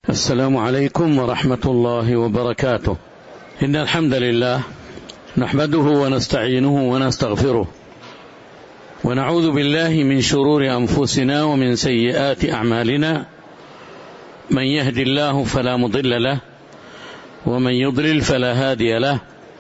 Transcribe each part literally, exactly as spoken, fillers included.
السلام عليكم ورحمة الله وبركاته. إن الحمد لله نحمده ونستعينه ونستغفره ونعوذ بالله من شرور أنفسنا ومن سيئات أعمالنا، من يهد الله فلا مضل له ومن يضلل فلا هادي له،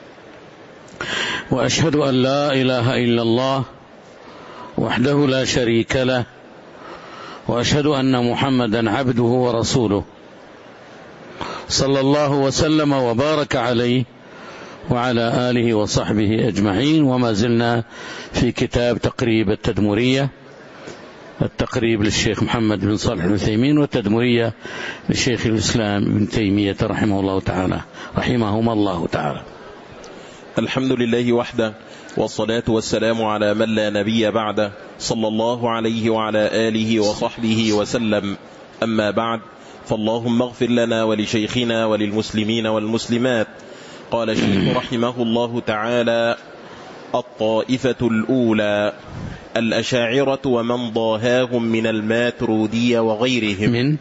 وأشهد أن لا إله إلا الله وحده لا شريك له، وأشهد أن محمدا عبده ورسوله صلى الله وسلم وبارك عليه وعلى آله وصحبه أجمعين. وما زلنا في كتاب تقريب التدمرية، التقريب للشيخ محمد بن صالح العثيمين والتدمرية للشيخ الإسلام ابن تيمية رحمه الله تعالى رحمهما الله تعالى. الحمد لله وحده، والصلاة والسلام على من لا نبي بعده، صلى الله عليه وعلى آله وصحبه وسلم. أما بعد، فاللهم اغفر لنا ولشيخنا وللمسلمين والمسلمات. قال الشيخ رحمه الله تعالى: الطائفة الأولى الأشاعرة ومن ضاهاهم من الماترودية وغيرهم. من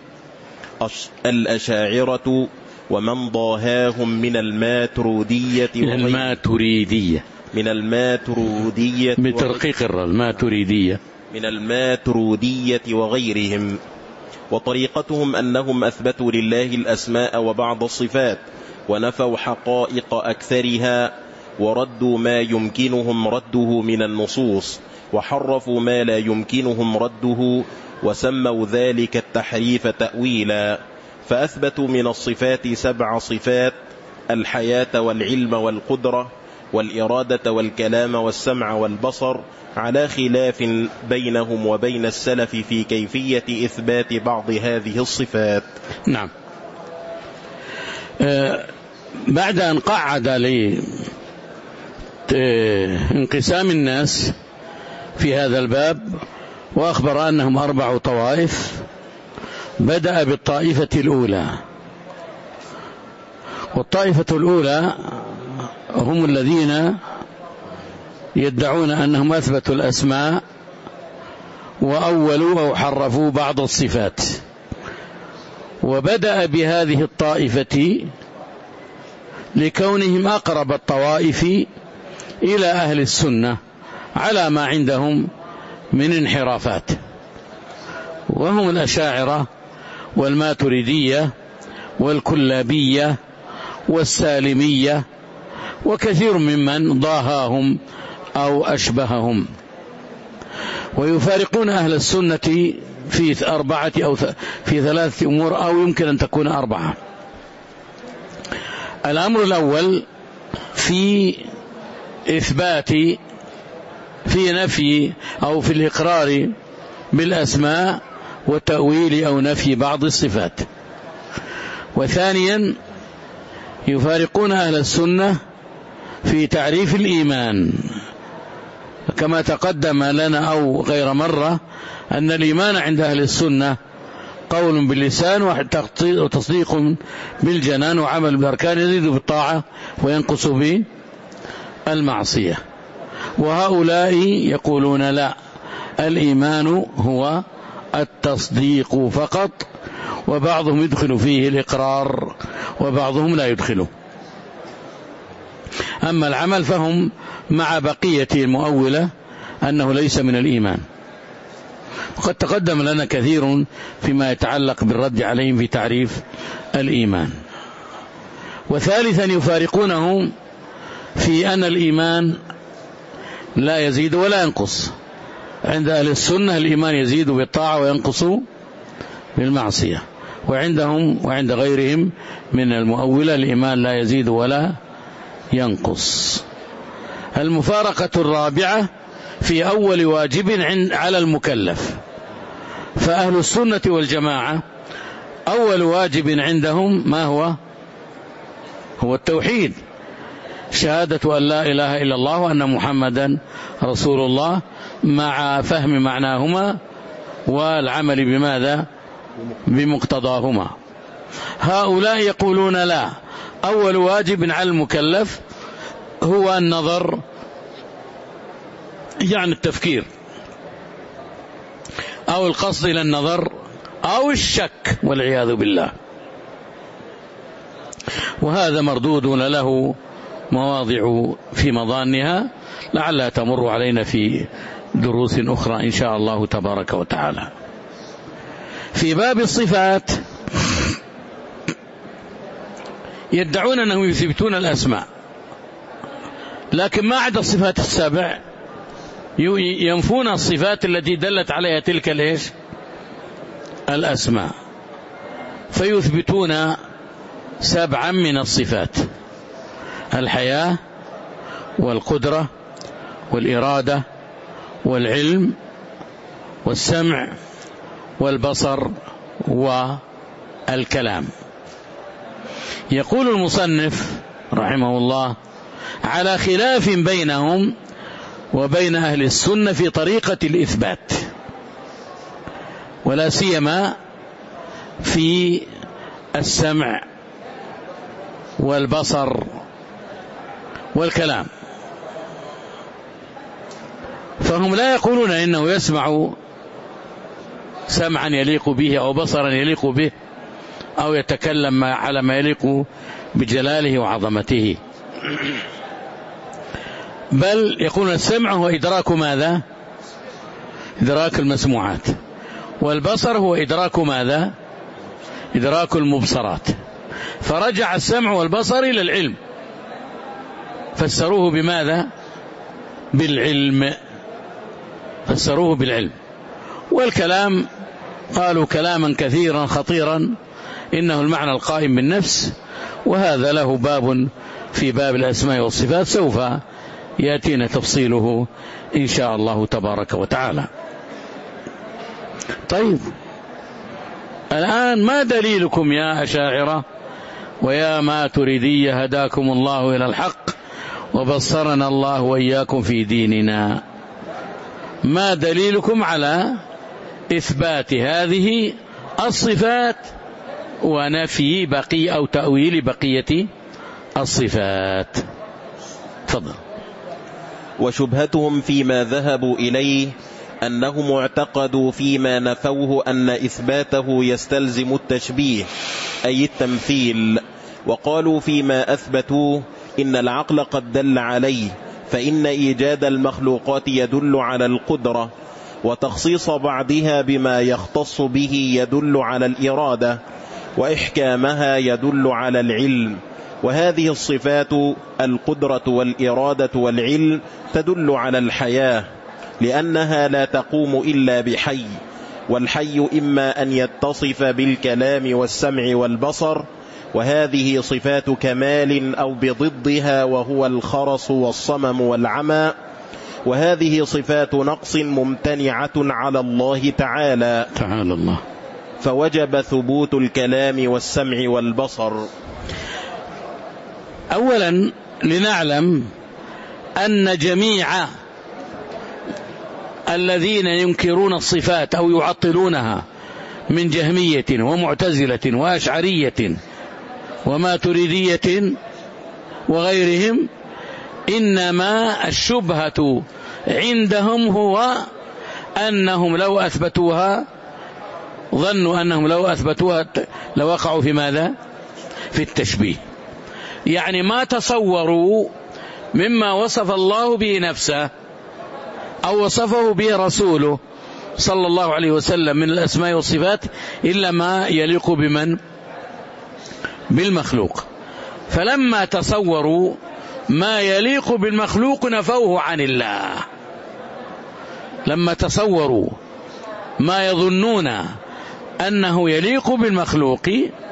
الأشاعرة ومن ضاهاهم من الماترودية من الماتريدية من الماترودية بترقيق الراء الماتريدية من الماترودية وغيرهم. وطريقتهم أنهم أثبتوا لله الأسماء وبعض الصفات، ونفوا حقائق أكثرها، وردوا ما يمكنهم رده من النصوص، وحرفوا ما لا يمكنهم رده، وسموا ذلك التحريف تأويلا. فأثبتوا من الصفات سبع صفات: الحياة والعلم والقدرة والإرادة والكلام والسمع والبصر، على خلاف بينهم وبين السلف في كيفية إثبات بعض هذه الصفات. نعم. أه بعد أن قعد لانقسام الناس في هذا الباب وأخبر أنهم أربع طوائف، بدأ بالطائفة الأولى. والطائفة الأولى هم الذين يدعون أنهم أثبتوا الأسماء وأولوا أو حرفوا بعض الصفات. وبدأ بهذه الطائفة لكونهم أقرب الطوائف إلى أهل السنة على ما عندهم من انحرافات، وهم الأشاعرة والماتريدية والكلابية والسالمية وكثير ممن ضاهاهم أو أشبههم. ويفارقون أهل السنة في أربعة أو في ثلاثة أمور، أو يمكن أن تكون أربعة. الأمر الأول في إثبات في نفي أو في الإقرار بالأسماء وتأويل أو نفي بعض الصفات. وثانيا يفارقون أهل السنة في تعريف الإيمان، كما تقدم لنا أو غير مرة أن الإيمان عند أهل السنة قول باللسان وتصديق بالجنان وعمل بالأركان، يزيد بالطاعة وينقص بالمعصية. وهؤلاء يقولون لا، الإيمان هو التصديق فقط، وبعضهم يدخل فيه الإقرار وبعضهم لا يدخله. أما العمل فهم مع بقية المؤولة أنه ليس من الإيمان. وقد تقدم لنا كثير فيما يتعلق بالرد عليهم في تعريف الإيمان. وثالثا يفارقونهم في أن الإيمان لا يزيد ولا ينقص. عند أهل السنة الإيمان يزيد بالطاعة وينقص بالمعصية، وعندهم وعند غيرهم من المؤولة الإيمان لا يزيد ولا ينقص. المفارقة الرابعة في أول واجب على المكلف. فأهل السنة والجماعة أول واجب عندهم ما هو؟ هو التوحيد، شهادة أن لا إله إلا الله وأن محمدا رسول الله، مع فهم معناهما والعمل بماذا؟ بمقتضاهما. هؤلاء يقولون لا، أول واجب على المكلف هو النظر، يعني التفكير أو القصد إلى النظر أو الشك والعياذ بالله. وهذا مردود له مواضع في مضانها لعلها تمر علينا في دروس أخرى إن شاء الله تبارك وتعالى. في باب الصفات يدعون أنهم يثبتون الأسماء، لكن ما عدا الصفات السبع ينفون الصفات التي دلت عليها تلك الإيش الأسماء، فيثبتون سبعا من الصفات: الحياة والقدرة والإرادة والعلم والسمع والبصر والكلام. يقول المصنف رحمه الله: على خلاف بينهم وبين أهل السنة في طريقة الإثبات، ولا سيما في السمع والبصر والكلام. فهم لا يقولون إنه يسمع سمعا يليق به أو بصرا يليق به أو يتكلم على ما يليق بجلاله وعظمته، بل يقولون السمع هو إدراك ماذا؟ إدراك المسموعات، والبصر هو إدراك ماذا؟ إدراك المبصرات. فرجع السمع والبصر إلى العلم، فسروه بماذا؟ بالعلم، فسروه بالعلم. والكلام قالوا كلاما كثيرا خطيرا إنه المعنى القائم بالنفس، وهذا له باب في باب الأسماء والصفات سوف يأتينا تفصيله إن شاء الله تبارك وتعالى. طيب، الآن ما دليلكم يا أشاعرة ويا ماتريدية هداكم الله إلى الحق وبصرنا الله وإياكم في ديننا؟ ما دليلكم على إثبات هذه الصفات ونفي بقي أو تأويل بقية الصفات؟ تفضل. وشبهتهم فيما ذهبوا إليه أنهم اعتقدوا فيما نفوه أن إثباته يستلزم التشبيه أي التمثيل، وقالوا فيما أثبتوه إن العقل قد دل عليه، فإن إيجاد المخلوقات يدل على القدرة، وتخصيص بعضها بما يختص به يدل على الإرادة، وإحكامها يدل على العلم. وهذه الصفات القدرة والإرادة والعلم تدل على الحياة، لأنها لا تقوم إلا بحي، والحي إما أن يتصف بالكلام والسمع والبصر، وهذه صفات كمال، أو بضدها وهو الخرس والصمم والعمى، وهذه صفات نقص ممتنعة على الله تعالى تعالى الله، فوجب ثبوت الكلام والسمع والبصر. أولا لنعلم أن جميع الذين ينكرون الصفات أو يعطلونها من جهمية ومعتزلة وأشعرية وماتريدية وغيرهم، إنما الشبهة عندهم هو أنهم لو أثبتوها ظنوا أنهم لو أثبتوها لوقعوا في ماذا؟ في التشبيه. يعني ما تصوروا مما وصف الله به نفسه أو وصفه به رسوله صلى الله عليه وسلم من الأسماء والصفات إلا ما يليق بمن؟ بالمخلوق. فلما تصوروا ما يليق بالمخلوق نفوه عن الله. لما تصوروا ما يظنون أنه يليق بالمخلوق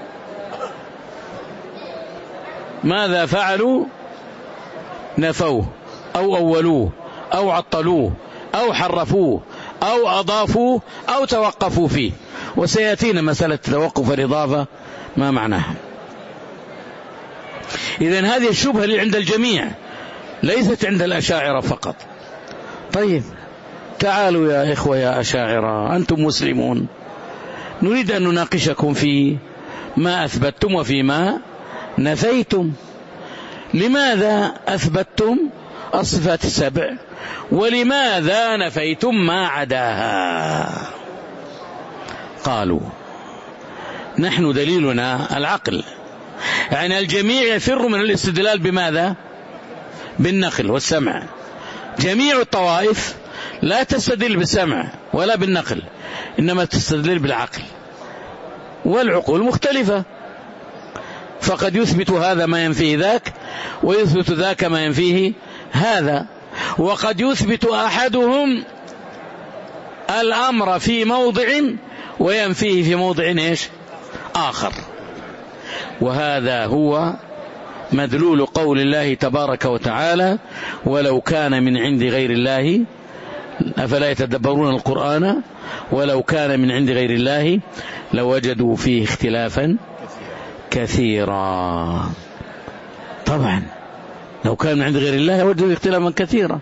ماذا فعلوا؟ نفوه أو أولوه أو عطلوه أو حرفوه أو أضافوه أو توقفوا فيه، وسيأتينا مسألة توقف الإضافة ما معناها. إذن هذه الشبهة اللي عند الجميع ليست عند الأشاعرة فقط. طيب تعالوا يا إخوة يا أشاعرة، أنتم مسلمون، نريد أن نناقشكم في ما أثبتم وفيما نفيتم. لماذا أثبتم الصفات السبع ولماذا نفيتم ما عداها؟ قالوا نحن دليلنا العقل، يعني الجميع يفر من الاستدلال بماذا؟ بالنقل والسمع. جميع الطوائف لا تستدل بالسمع ولا بالنقل، إنما تستدل بالعقل، والعقول مختلفة، فقد يثبت هذا ما ينفيه ذاك، ويثبت ذاك ما ينفيه هذا، وقد يثبت أحدهم الأمر في موضع وينفيه في موضع إيش آخر. وهذا هو مدلول قول الله تبارك وتعالى: ولو كان من عند غير الله أفلا يتدبرون القرآن ولو كان من عند غير الله لوجدوا فيه اختلافا كثيرا. طبعا لو كان من عند غير الله لوجدوا اختلافا كثيرا.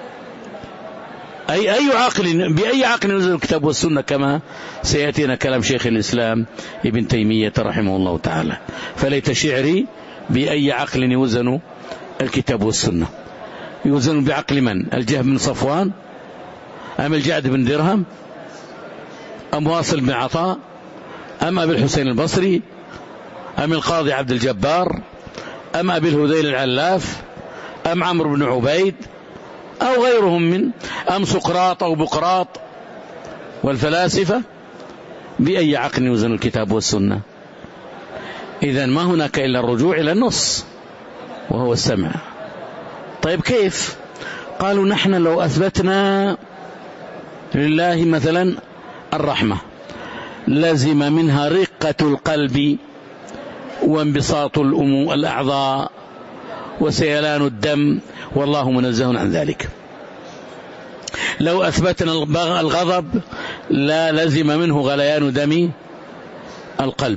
أي أي عقل بأي عقل ينزل الكتاب والسنة، كما سيأتينا كلام شيخ الإسلام ابن تيمية رحمه الله تعالى. فليت شعري بأي عقل يوزن الكتاب والسنة؟ يوزن بعقل من؟ الجهم بن صفوان، أم الجعد بن درهم، أم واصل بن عطاء، أم أبي الحسين البصري، أم القاضي عبد الجبار، أم أبي الهذيل العلاف، أم عمرو بن عبيد، أو غيرهم من، أم سقراط أو بقراط والفلاسفة؟ بأي عقل يوزن الكتاب والسنة؟ إذن ما هناك إلا الرجوع إلى النص وهو السمع. طيب كيف؟ قالوا نحن لو أثبتنا لله مثلا الرحمة لزم منها رقة القلب وانبساط الأعضاء وسيلان الدم، والله منزه عن ذلك. لو أثبتنا الغضب لا لزم منه غليان دم القلب.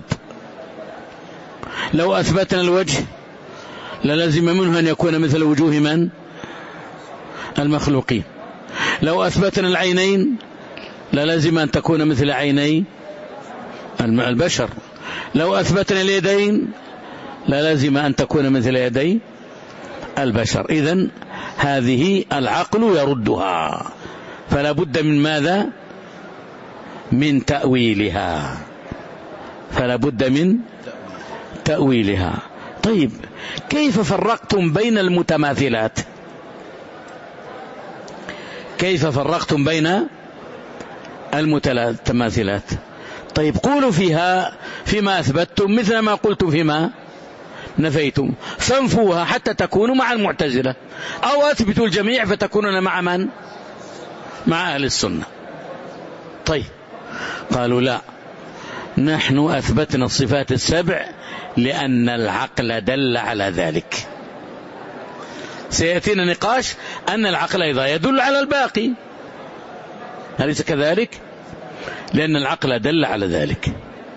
لو أثبتنا الوجه للزم منه أن يكون مثل وجوه من؟ المخلوقين. لو أثبتنا العينين للزم أن تكون مثل عيني البشر. لو أثبتنا اليدين للزم أن تكون مثل يدي البشر. إذن هذه العقل يردها، فلا بد من ماذا؟ من تأويلها، فلا بد من تأويلها. طيب كيف فرقتم بين المتماثلات؟ كيف فرقتم بين المتماثلات؟ طيب قولوا فيها فيما أثبتتم مثل ما قلتم فيما نفيتم، فانفوها حتى تكونوا مع المعتزلة، أو أثبتوا الجميع فتكونون مع من؟ مع أهل السنة. طيب قالوا لا، نحن أثبتنا الصفات السبع لأن العقل دل على ذلك. سيأتينا نقاش أن العقل أيضا يدل على الباقي، أليس كذلك؟ لأن العقل دل على ذلك.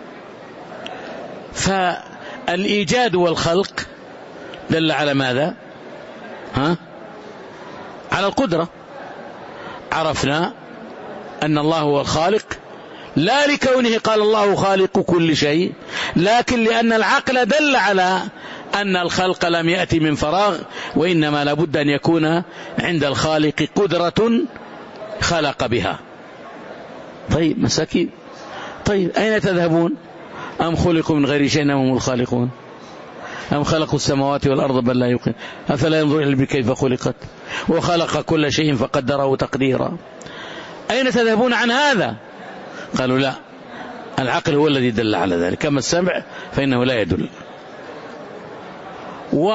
فالإيجاد والخلق دل على ماذا؟ ها؟ على القدرة. عرفنا أن الله هو الخالق، لا لكونه قال الله خالق كل شيء، لكن لأن العقل دل على أن الخلق لم يأتي من فراغ، وإنما لابد أن يكون عند الخالق قدرة خلق بها. طيب مساكين، طيب أين تذهبون؟ أم خلقوا من غير شيء هم الخالقون؟ أم خلقوا السماوات والأرض بل لا يوقن أفلا ينظر إلى الإبل كيف خلقت وخلق كل شيء فقدره تقديرا. أين تذهبون عن هذا؟ قالوا لا، العقل هو الذي دل على ذلك، كما السمع فإنه لا يدل. و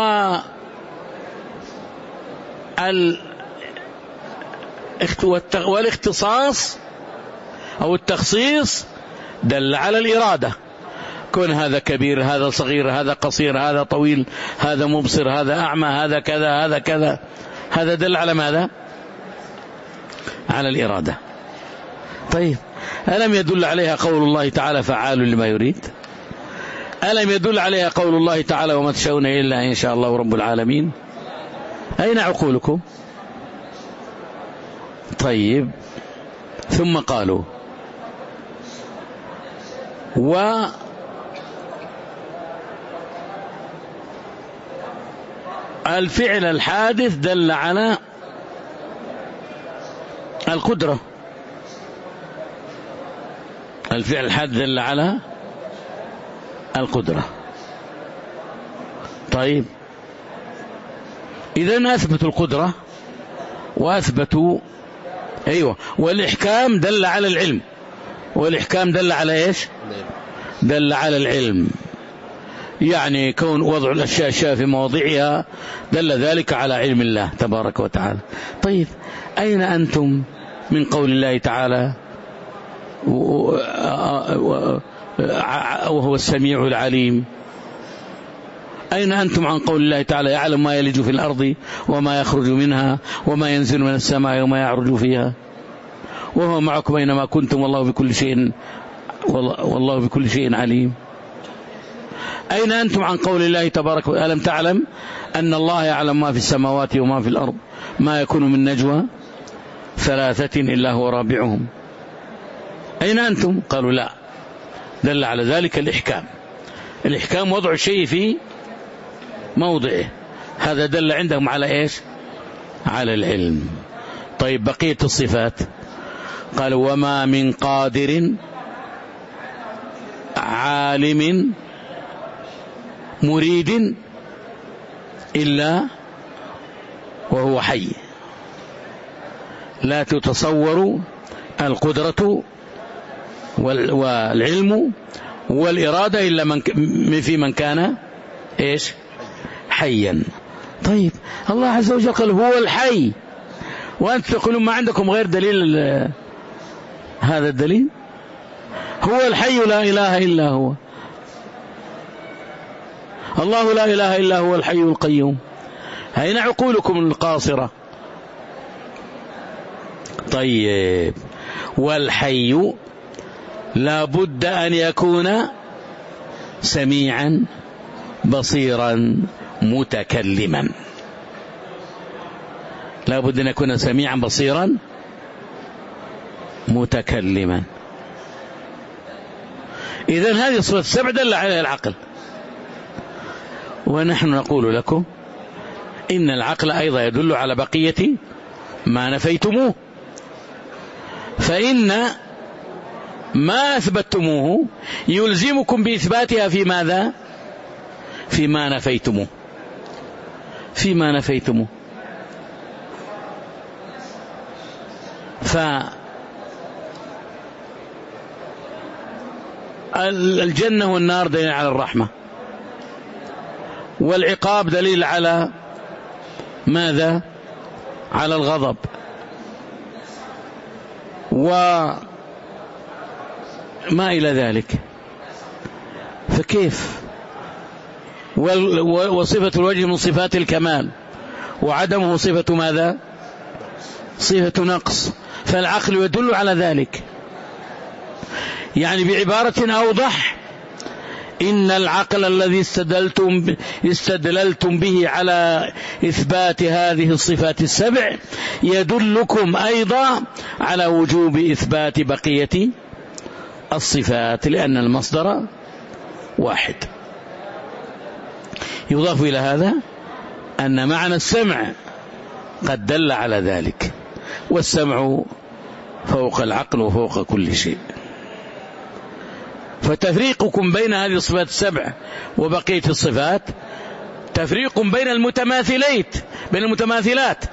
والاختصاص أو التخصيص دل على الإرادة، كون هذا كبير، هذا صغير، هذا قصير، هذا طويل، هذا مبصر، هذا أعمى، هذا كذا، هذا كذا، هذا دل على ماذا؟ على الإرادة. طيب ألم يدل عليها قول الله تعالى فعال لما يريد؟ ألم يدل عليها قول الله تعالى وما تشاءون إلا إن شاء الله رب العالمين؟ أين عقولكم؟ طيب ثم قالوا و الفعل الحادث دل على القدرة، الفعل الحادث دل على القدرة. طيب إذن أثبتوا القدرة وأثبتوا أيوة، والإحكام دل على العلم، والإحكام دل على إيش؟ دل على العلم، يعني كون وضع الأشياء في مواضعها دل ذلك على علم الله تبارك وتعالى. طيب أين أنتم من قول الله تعالى وهو السميع العليم؟ أين أنتم عن قول الله تعالى يعلم ما يلج في الأرض وما يخرج منها وما ينزل من السماء وما يعرج فيها وهو معكم أينما كنتم والله بكل شيء والله بكل شيء عليم؟ أين أنتم عن قول الله تبارك وتعالى ألم تعلم أن الله يعلم ما في السماوات وما في الأرض ما يكون من نجوى ثلاثة إلا هو رابعهم؟ أين أنتم؟ قالوا لا، دل على ذلك الإحكام. الإحكام وضع الشيء في موضعه، هذا دل عندهم على إيش؟ على العلم. طيب بقية الصفات قالوا وما من قادر عالم مريد إلا وهو حي، لا تتصور القدرة والعلم والإرادة إلا من في من كان إيش؟ حيا. طيب الله عز وجل قال هو الحي، وأنت تقولون ما عندكم غير دليل هذا الدليل؟ هو الحي لا إله إلا هو، الله لا إله إلا هو الحي القيوم. أين عقولكم القاصرة؟ طيب والحي لا بد أن يكون سميعا بصيرا متكلما، لا بد أن يكون سميعا بصيرا متكلما. إذن هذه الصفات السبع دل عليها العقل، ونحن نقول لكم إن العقل أيضا يدل على بقية ما نفيتموه، فإن ما أثبتموه يلزمكم بإثباتها في ماذا؟ فيما نفيتموه، فيما نفيتموه. فالجنة والنار دليل على الرحمة، والعقاب دليل على ماذا؟ على الغضب، وما إلى ذلك. فكيف؟ وصفة الوجه من صفات الكمال، وعدمه صفة ماذا؟ صفة نقص، فالعقل يدل على ذلك. يعني بعبارة أوضح، إن العقل الذي استدلتم, استدللتم به على إثبات هذه الصفات السبع يدلكم أيضا على وجوب إثبات بقية الصفات، لأن المصدر واحد. يضاف إلى هذا أن معنى السمع قد دل على ذلك، والسمع فوق العقل وفوق كل شيء. فتفريقكم بين هذه الصفات السبع وبقية الصفات تفريق بين المتماثلات بين المتماثلات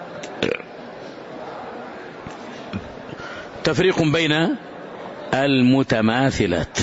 تفريق بين المتماثلات.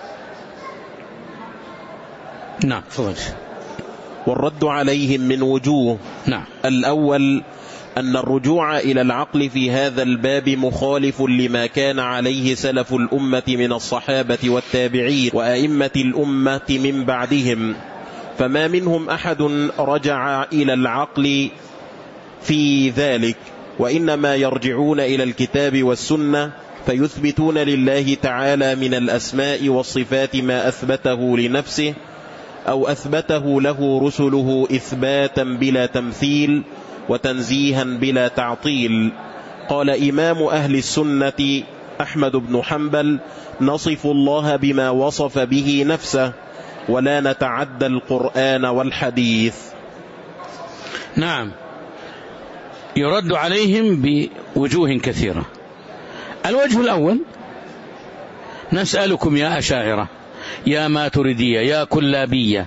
نعم فضل. والرد عليهم من وجوه. نعم. الأول أن الرجوع إلى العقل في هذا الباب مخالف لما كان عليه سلف الأمة من الصحابة والتابعين وأئمة الأمة من بعدهم، فما منهم أحد رجع إلى العقل في ذلك، وإنما يرجعون إلى الكتاب والسنة فيثبتون لله تعالى من الأسماء والصفات ما أثبته لنفسه أو أثبته له رسله إثباتا بلا تمثيل وتنزيها بلا تعطيل. قال إمام أهل السنة أحمد بن حنبل: نصف الله بما وصف به نفسه ولا نتعدى القرآن والحديث. نعم، يرد عليهم بوجوه كثيرة. الوجه الأول: نسألكم يا أشاعرة، يا ماتريدية، يا كلابية،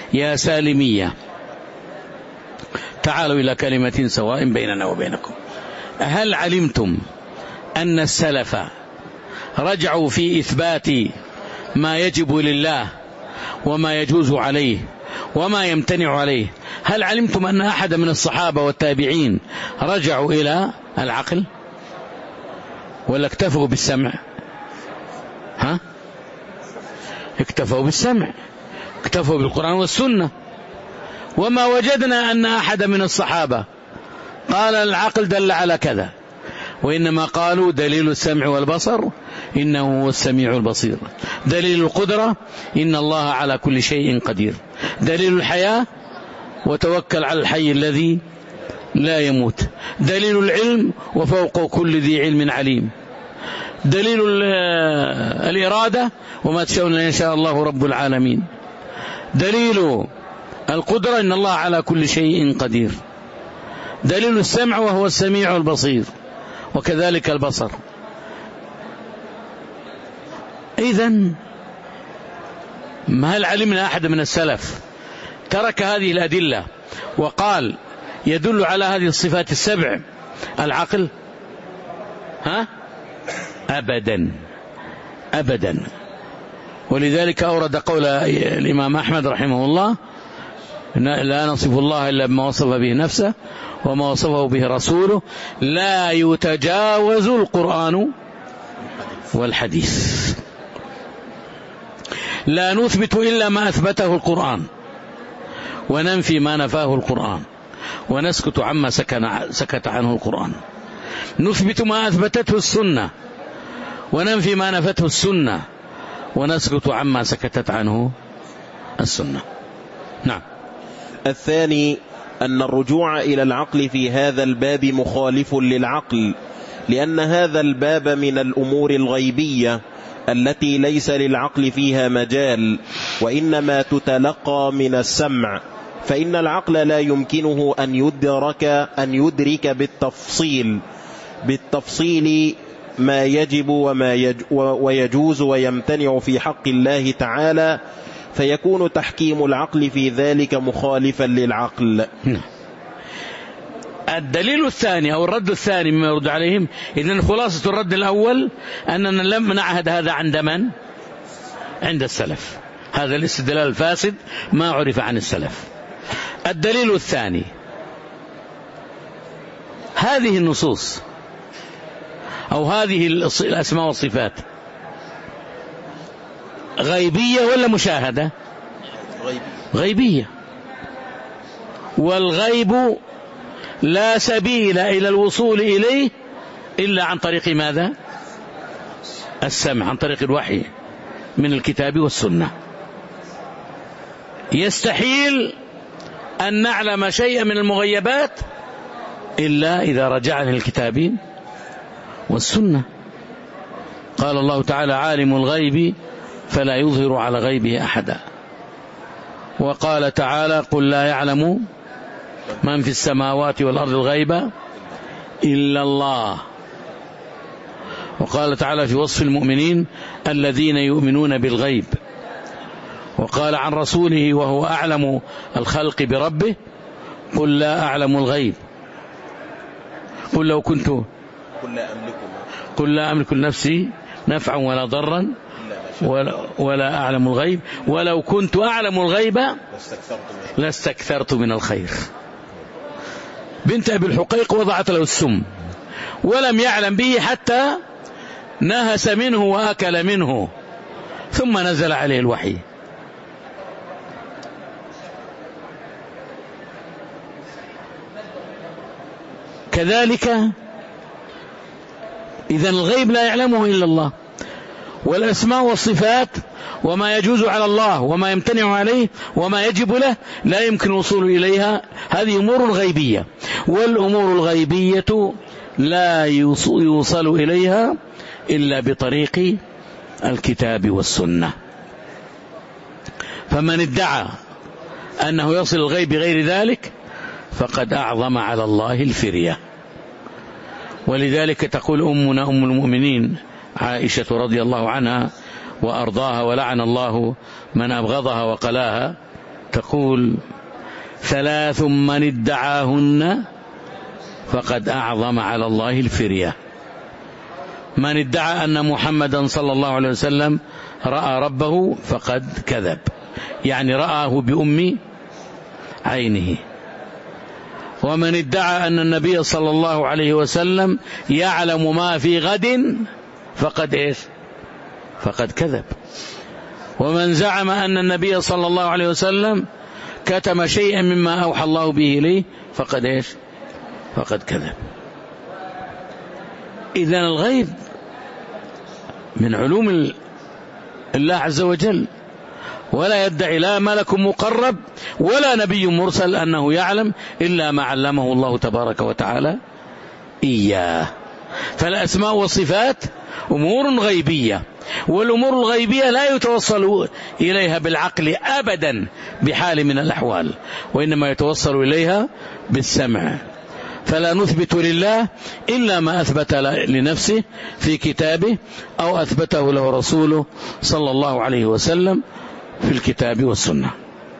يا سالمية تعالوا إلى كلمة سواء بيننا وبينكم. هل علمتم أن السلف رجعوا في إثبات ما يجب لله وما يجوز عليه وما يمتنع عليه؟ هل علمتم أن أحد من الصحابة والتابعين رجعوا إلى العقل ولا اكتفوا بالسمع؟ ها؟ اكتفوا بالسمع، اكتفوا بالقرآن والسنة. وما وجدنا أن أحد من الصحابة قال العقل دل على كذا، وإنما قالوا دليل السمع والبصر إنه هو السميع البصير، دليل القدرة إن الله على كل شيء قدير، دليل الحياة وتوكل على الحي الذي لا يموت، دليل العلم وفوق كل ذي علم عليم، دليل الإرادة وما تشاءون إن شاء الله رب العالمين، دليل القدرة إن الله على كل شيء قدير، دليل السمع وهو السميع البصير، وكذلك البصر. إذن هل علمنا أحد من السلف ترك هذه الأدلة وقال يدل على هذه الصفات السبع العقل؟ ها؟ أبدا أبدا. ولذلك أورد قول الإمام أحمد رحمه الله: لا نصف الله إلا بما وصف به نفسه وما وصفه به رسوله، لا يتجاوز القرآن والحديث. لا نثبت إلا ما أثبته القرآن وننفي ما نفاه القرآن ونسكت عما سكت عنه القرآن. نثبت ما أثبتته السنة وننفي ما نفته السنة ونسكت عما سكتت عنه السنة. نعم. الثاني أن الرجوع إلى العقل في هذا الباب مخالف للعقل، لأن هذا الباب من الأمور الغيبية التي ليس للعقل فيها مجال، وإنما تتلقى من السمع، فإن العقل لا يمكنه أن يدرك أن يدرك بالتفصيل بالتفصيل ما يجب وما يج ويجوز ويمتنع في حق الله تعالى، فيكون تحكيم العقل في ذلك مخالفا للعقل. الدليل الثاني أو الرد الثاني مما يرد عليهم، إذن خلاصة الرد الأول أننا لم نعهد هذا عند من؟ عند السلف. هذا الاستدلال الفاسد ما عرف عن السلف. الدليل الثاني، هذه النصوص أو هذه الأسماء والصفات غيبية ولا مشاهدة؟ غيبية. والغيب لا سبيل إلى الوصول إليه إلا عن طريق ماذا؟ السمع، عن طريق الوحي من الكتاب والسنة. يستحيل أن نعلم شيئا من المغيبات إلا إذا رجعنا للكتاب والسنة. قال الله تعالى: عالم الغيب فلا يظهر على غيبه أحدا. وقال تعالى: قل لا يعلم من في السماوات والأرض الغيب إلا الله. وقال تعالى في وصف المؤمنين: الذين يؤمنون بالغيب. وقال عن رسوله وهو أعلم الخلق بربه: قل لا أعلم الغيب، قل لو كنت قل لا أملك لنفسي نفعا ولا ضرا ولا, ولا أعلم الغيب ولو كنت أعلم الغيب لاستكثرت من الخير. بنت أبي الحقيق وضعت له السم ولم يعلم به حتى نهس منه وأكل منه، ثم نزل عليه الوحي. كذلك إذن الغيب لا يعلمه إلا الله، والأسماء والصفات وما يجوز على الله وما يمتنع عليه وما يجب له لا يمكن الوصول إليها، هذه أمور غيبية. والأمور الغيبية لا يوصل إليها إلا بطريق الكتاب والسنة. فمن ادعى أنه يصل الغيب بغير ذلك فقد أعظم على الله الفرية. ولذلك تقول أمنا أم المؤمنين عائشة رضي الله عنها وأرضاها ولعن الله من أبغضها وقلاها: تقول ثلاث من ادعاهن فقد أعظم على الله الفرية. من ادعى أن محمدا صلى الله عليه وسلم رأى ربه فقد كذب، يعني رآه بأم عينه. ومن ادعى أن النبي صلى الله عليه وسلم يعلم ما في غد فقد إيش؟ فقد كذب. ومن زعم أن النبي صلى الله عليه وسلم كتم شيئا مما أوحى الله به إليه فقد إيش؟ فقد كذب. إذن الغيب من علوم الله عز وجل، ولا يدعي لا ملك مقرب ولا نبي مرسل أنه يعلم إلا ما علمه الله تبارك وتعالى إياه. فالأسماء والصفات أمور غيبية، والأمور الغيبية لا يتوصل إليها بالعقل أبدا بحال من الأحوال، وإنما يتوصل إليها بالسمع. فلا نثبت لله إلا ما أثبت لنفسه في كتابه أو أثبته له رسوله صلى الله عليه وسلم في الكتاب والسنة.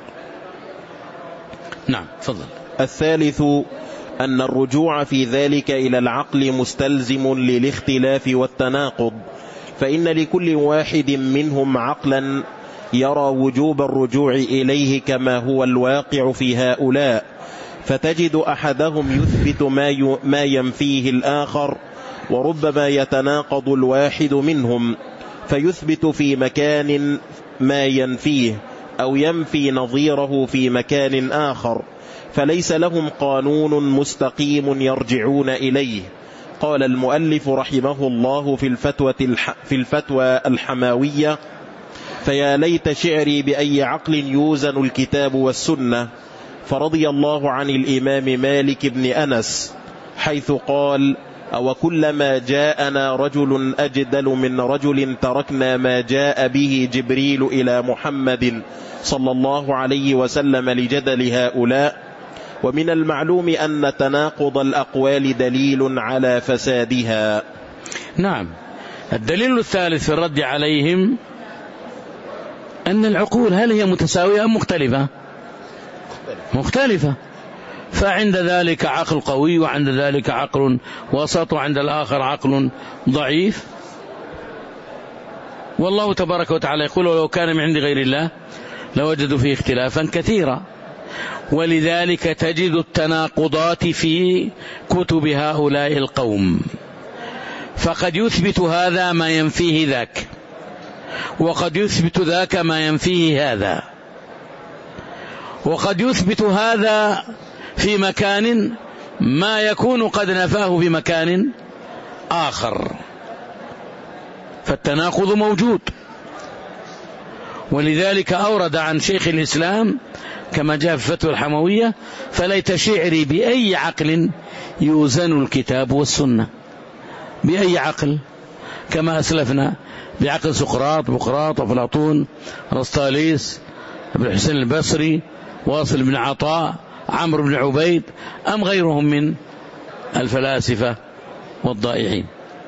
نعم فضل. الثالث أن الرجوع في ذلك إلى العقل مستلزم للاختلاف والتناقض، فإن لكل واحد منهم عقلا يرى وجوب الرجوع إليه كما هو الواقع في هؤلاء، فتجد أحدهم يثبت ما ينفيه الآخر، وربما يتناقض الواحد منهم فيثبت في مكان ما ينفيه أو ينفي نظيره في مكان آخر، فليس لهم قانون مستقيم يرجعون إليه. قال المؤلف رحمه الله في الفتوى, الح في الفتوى الحماوية: فيا ليت شعري بأي عقل يوزن الكتاب والسنة. فرضي الله عن الإمام مالك بن أنس حيث قال: أو كلما جاءنا رجل أجدل من رجل تركنا ما جاء به جبريل إلى محمد صلى الله عليه وسلم لجدل هؤلاء. ومن المعلوم أن تناقض الأقوال دليل على فسادها. نعم. الدليل الثالث في الرد عليهم أن العقول هل هي متساوية أم مختلفة؟ مختلفة. فعند ذلك عقل قوي، وعند ذلك عقل وسط، وعند الآخر عقل ضعيف. والله تبارك وتعالى يقول: ولو كان من عند غير الله لوجدوا فيه اختلافا كثيرا. ولذلك تجد التناقضات في كتب هؤلاء القوم، فقد يثبت هذا ما ينفيه ذاك، وقد يثبت ذاك ما ينفيه هذا، وقد يثبت هذا في مكان ما يكون قد نفاه في مكان آخر، فالتناقض موجود. ولذلك أورد عن شيخ الإسلام كما جاء في الفتوى الحموية: فليت شعري بأي عقل يوزن الكتاب والسنة. بأي عقل؟ كما أسلفنا بعقل سقراط بقراط وأفلاطون رسطاليس ابن الحسين البصري واصل بن عطاء عمرو بن عبيد أم غيرهم من الفلاسفة والضائعين.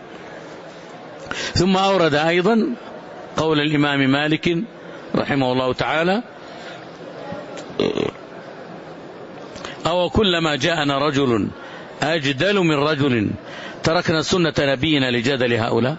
ثم أورد أيضا قول الإمام مالك رحمه الله تعالى: أو كلما جاءنا رجل أجدل من رجل تركنا سنة نبينا لجدل هؤلاء.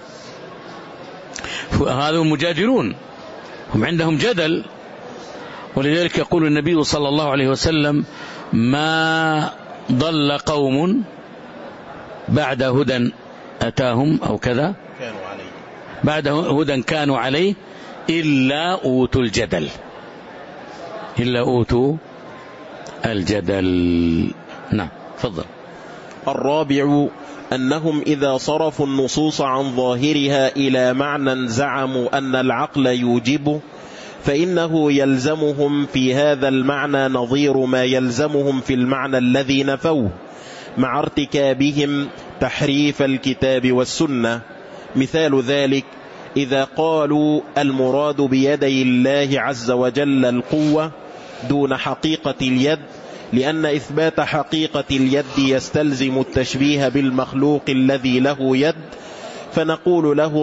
هذا مجادلون، هم عندهم جدل. ولذلك يقول النبي صلى الله عليه وسلم: ما ضل قوم بعد هدى أتاهم أو كذا بعد هدى كانوا عليه إلا أوتوا الجدل إلا أوتوا الجدل. نعم فضل. الرابع أنهم إذا صرفوا النصوص عن ظاهرها إلى معنى زعموا أن العقل يوجبه، فإنه يلزمهم في هذا المعنى نظير ما يلزمهم في المعنى الذي نفوه، مع ارتكابهم تحريف الكتاب والسنة. مثال ذلك: إذا قالوا المراد بيدي الله عز وجل القوة دون حقيقة اليد، لأن إثبات حقيقة اليد يستلزم التشبيه بالمخلوق الذي له يد، فنقول لهم: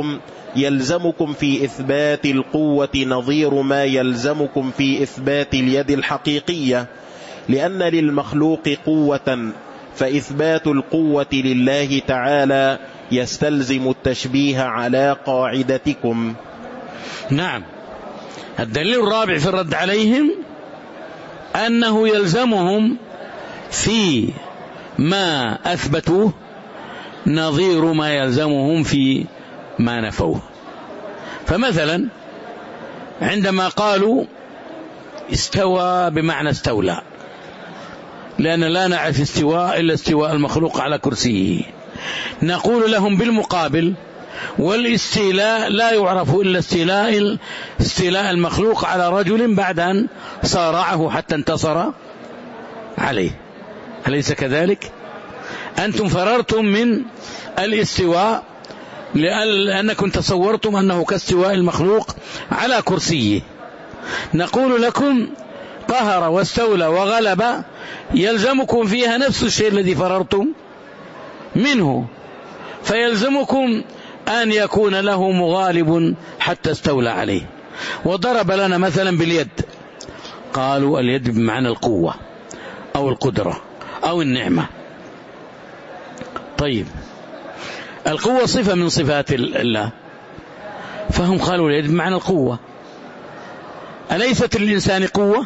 يلزمكم في إثبات القوة نظير ما يلزمكم في إثبات اليد الحقيقية، لأن للمخلوق قوة، فإثبات القوة لله تعالى يستلزم التشبيه على قاعدتكم. نعم. الدليل الرابع في الرد عليهم أنه يلزمهم في ما أثبتوه نظير ما يلزمهم في ما نفوه. فمثلا عندما قالوا استوى بمعنى استولى، لأن لا نعرف استواء إلا استواء المخلوق على كرسيه، نقول لهم بالمقابل والاستيلاء لا يعرف إلا استيلاء استيلاء المخلوق على رجل بعد أن صارعه حتى انتصر عليه. أليس كذلك؟ أنتم فررتم من الاستواء لأنكم تصورتم أنه كاستواء المخلوق على كرسيه، نقول لكم قهر واستولى وغلب يلزمكم فيها نفس الشيء الذي فررتم منه، فيلزمكم أن يكون له مغالب حتى استولى عليه. وضرب لنا مثلا باليد، قالوا اليد بمعنى القوة أو القدرة أو النعمة. طيب القوة صفة من صفات الله، فهم قالوا اليد بمعنى القوة. أليست للإنسان قوة؟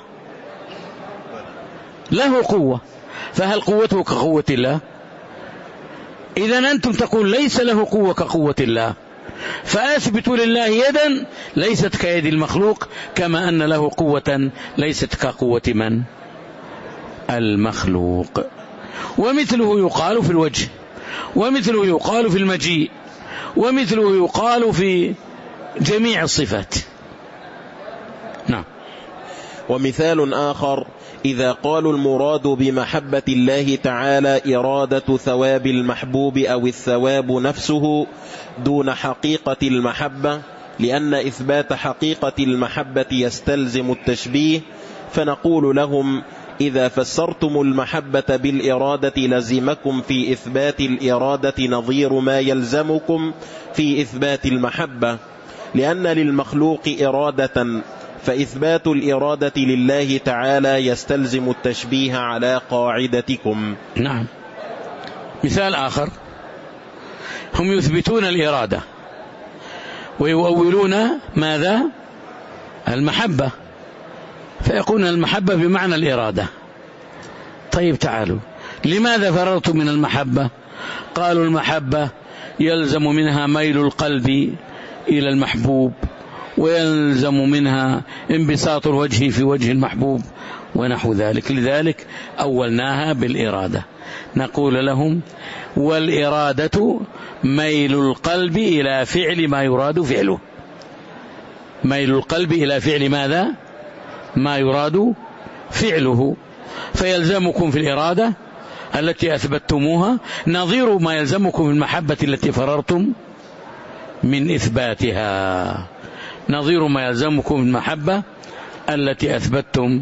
له قوة، فهل قوته كقوة الله؟ إذن أنتم تقول ليس له قوة كقوة الله، فأثبتوا لله يدا ليست كيد المخلوق، كما أن له قوة ليست كقوة من؟ المخلوق. ومثله يقال في الوجه، ومثله يقال في المجيء، ومثله يقال في جميع الصفات. نعم. ومثال آخر إذا قالوا المراد بمحبة الله تعالى إرادة ثواب المحبوب أو الثواب نفسه دون حقيقة المحبة، لأن إثبات حقيقة المحبة يستلزم التشبيه، فنقول لهم إذا فسرتم المحبة بالإرادة لزمكم في إثبات الإرادة نظير ما يلزمكم في إثبات المحبة، لأن للمخلوق إرادة، فإثبات الإرادة لله تعالى يستلزم التشبيه على قاعدتكم. نعم. مثال آخر، هم يثبتون الإرادة ويؤولون ماذا؟ المحبة، فيقولون المحبة بمعنى الإرادة. طيب تعالوا، لماذا فررتم من المحبة؟ قالوا المحبة يلزم منها ميل القلب إلى المحبوب، ويلزم منها انبساط الوجه في وجه المحبوب ونحو ذلك، لذلك أولناها بالإرادة. نقول لهم والإرادة ميل القلب إلى فعل ما يراد فعله، ميل القلب إلى فعل ماذا؟ ما يراد فعله، فيلزمكم في الإرادة التي أثبتتموها نظير ما يلزمكم في المحبة التي فررتم من إثباتها، نظير ما يلزمكم في المحبة التي أثبتتم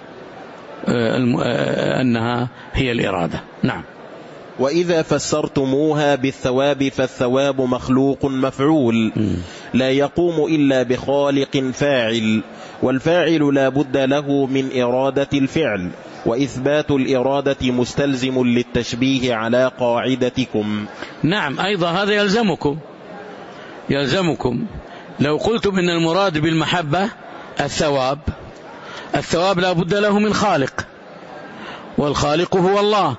أنها هي الإرادة. نعم. وإذا فسرتموها بالثواب فالثواب مخلوق مفعول لا يقوم إلا بخالق فاعل، والفاعل لا بد له من إرادة الفعل، وإثبات الإرادة مستلزم للتشبيه على قاعدتكم. نعم. أيضا هذا يلزمكم يلزمكم لو قلتم إن المراد بالمحبة الثواب، الثواب لا بد له من خالق، والخالق هو الله،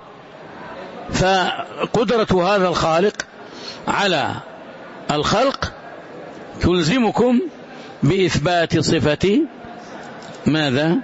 فقدرة هذا الخالق على الخلق تلزمكم بإثبات صفة ماذا؟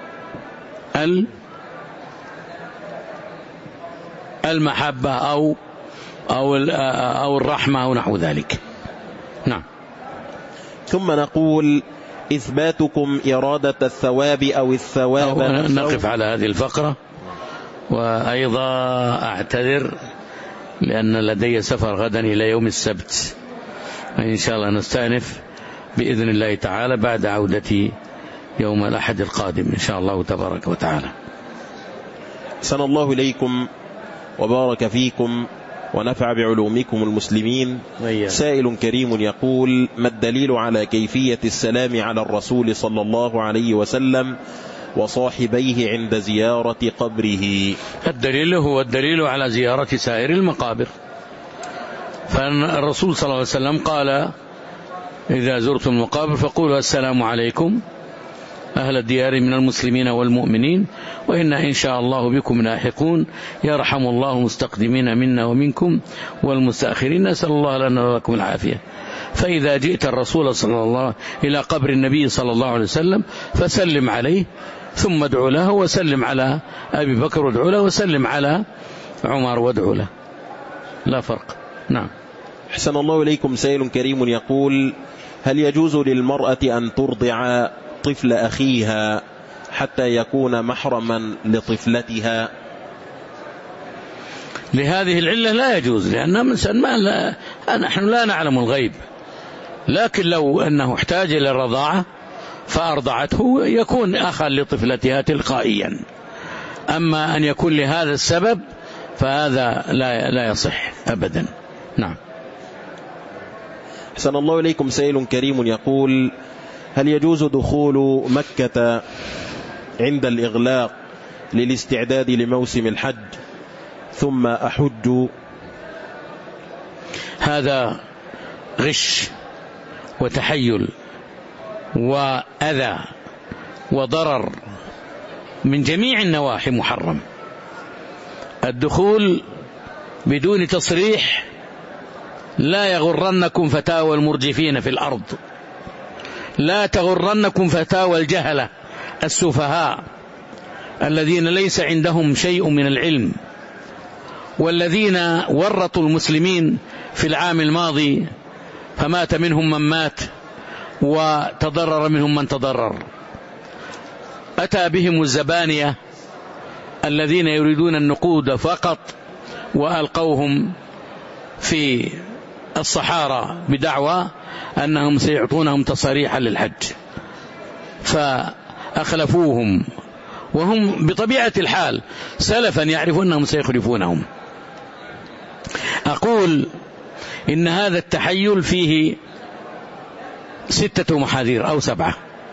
المحبة أو أو أو الرحمة أو نحو ذلك. نعم. ثم نقول إثباتكم إرادة الثواب أو الثواب أو نقف على هذه الفقرة. وأيضا أعتذر لأن لدي سفر غدا إلى يوم السبت، إن شاء الله نستأنف بإذن الله تعالى بعد عودتي يوم الأحد القادم إن شاء الله تبارك وتعالى. أحسن الله إليكم وبارك فيكم، ونفع بعلومكم المسلمين. سائل كريم يقول: ما الدليل على كيفية السلام على الرسول صلى الله عليه وسلم وصاحبيه عند زيارة قبره؟ الدليل هو الدليل على زيارة سائر المقابر، فالرسول صلى الله عليه وسلم قال: إذا زرتم المقابر فقولوا السلام عليكم أهل الديار من المسلمين والمؤمنين وإنا إن شاء الله بكم لاحقون، يرحم الله المستقدمين منا ومنكم والمستأخرين، نسأل الله لنا ولكم العافية. فإذا جئت الرسول صلى الله إلى قبر النبي صلى الله عليه وسلم فسلم عليه، ثم ادعو له، وسلم على أبي بكر وادعو له، وسلم على عمر وادعو له، لا فرق. نعم. أحسن الله إليكم. سائل كريم يقول: هل يجوز للمرأة أن ترضع طفل أخيها حتى يكون محرما لطفلتها؟ لهذه العلة لا يجوز، لأن ما لا نحن لا نعلم الغيب، لكن لو أنه احتاج إلى الرضاعة فأرضعته يكون أخا لطفلتها تلقائيا. أما أن يكون لهذا السبب فهذا لا لا يصح أبدا. نعم. أحسن الله إليكم. سائل كريم يقول: هل يجوز دخول مكة عند الإغلاق للاستعداد لموسم الحج ثم أحج؟ هذا غش وتحيل وأذى وضرر من جميع النواحي محرم. الدخول بدون تصريح لا يغرنكم فتاوى المرجفين في الأرض، لا تغرنكم فتاوى الجهلة السفهاء الذين ليس عندهم شيء من العلم، والذين ورطوا المسلمين في العام الماضي فمات منهم من مات وتضرر منهم من تضرر. أتى بهم الزبانية الذين يريدون النقود فقط وألقوهم في الصحارى بدعوى أنهم سيعطونهم تصاريحا للحج، فأخلفوهم وهم بطبيعة الحال سلفا يعرفون أنهم سيخلفونهم. أقول إن هذا التحيل فيه ستة محاذير أو سبعة.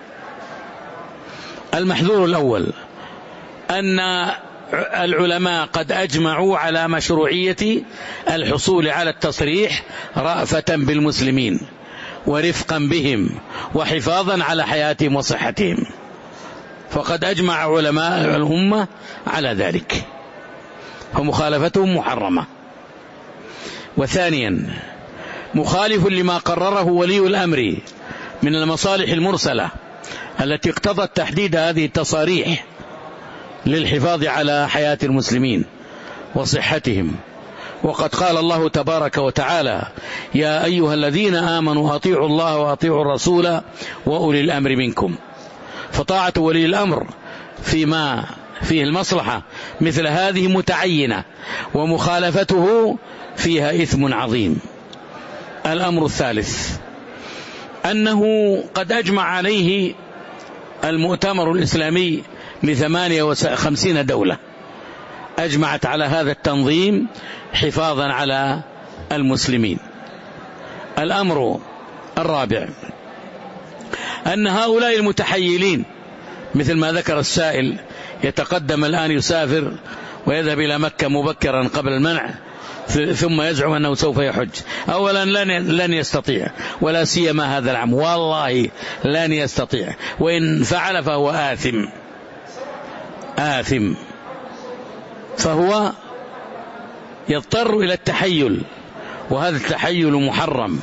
المحذور الأول أن العلماء قد أجمعوا على مشروعية الحصول على التصريح رأفة بالمسلمين ورفقا بهم وحفاظا على حياتهم وصحتهم، فقد أجمع علماء الأمة على ذلك، فمخالفتهم محرمة. وثانيا مخالف لما قرره ولي الأمر من المصالح المرسلة التي اقتضت تحديد هذه التصاريح للحفاظ على حياة المسلمين وصحتهم. وقد قال الله تبارك وتعالى: يا أيها الذين آمنوا أطيعوا الله وأطيعوا الرسول وأولي الأمر منكم. فطاعة ولي الأمر فيما فيه المصلحة مثل هذه متعينة، ومخالفته فيها إثم عظيم. الأمر الثالث أنه قد أجمع عليه المؤتمر الإسلامي لثمانية وخمسين دولة، أجمعت على هذا التنظيم حفاظا على المسلمين. الأمر الرابع أن هؤلاء المتحيلين مثل ما ذكر السائل يتقدم الآن يسافر ويذهب إلى مكة مبكرا قبل المنع ثم يزعم أنه سوف يحج. أولا لن, لن يستطيع، ولا سيما هذا العام، والله لن يستطيع، وإن فعل فهو آثم آثم فهو يضطر إلى التحيل، وهذا التحيل محرم.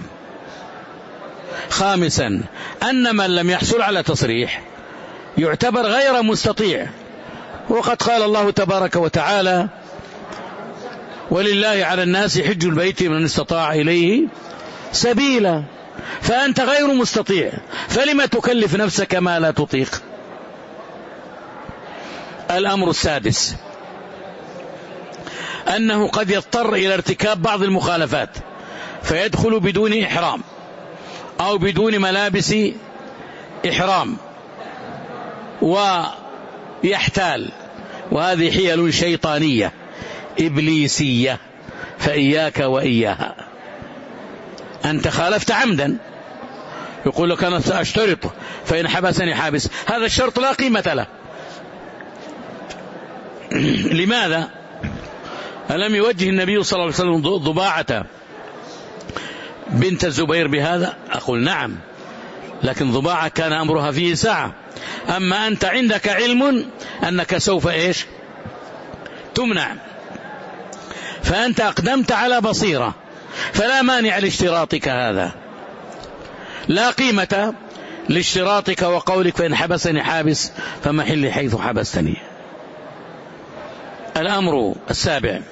خامسا أن من لم يحصل على تصريح يعتبر غير مستطيع، وقد قال الله تبارك وتعالى: ولله على الناس حج البيت من استطاع إليه سبيلا. فأنت غير مستطيع، فلما تكلف نفسك ما لا تطيق. الأمر السادس أنه قد يضطر إلى ارتكاب بعض المخالفات فيدخل بدون إحرام أو بدون ملابس إحرام ويحتال، وهذه حيل شيطانية إبليسية فإياك وإياها. أنت خالفت عمدا، يقول لك أنا سأشترط فإن حبسني حابس، هذا الشرط لا قيمة له. لماذا؟ ألم يوجه النبي صلى الله عليه وسلم ضباعة بنت الزبير بهذا؟ أقول نعم، لكن ضباعة كان أمرها فيه ساعة. أما أنت عندك علم أنك سوف إيش تمنع، فأنت أقدمت على بصيرة، فلا مانع لاشتراطك هذا، لا قيمة لاشتراطك وقولك فإن حبسني حابس فمحلي حيث حبستني. الأمر السابع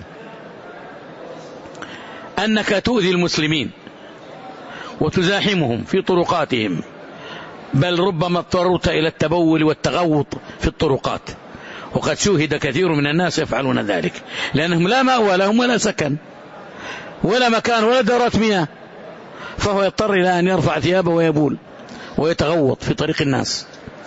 أنك تؤذي المسلمين وتزاحمهم في طرقاتهم، بل ربما اضطررت إلى التبول والتغوط في الطرقات، وقد شوهد كثير من الناس يفعلون ذلك، لأنهم لا مأوى لهم ولا سكن ولا مكان ولا دورة مياه، فهو يضطر إلى أن يرفع ثيابه ويبول ويتغوط في طريق الناس.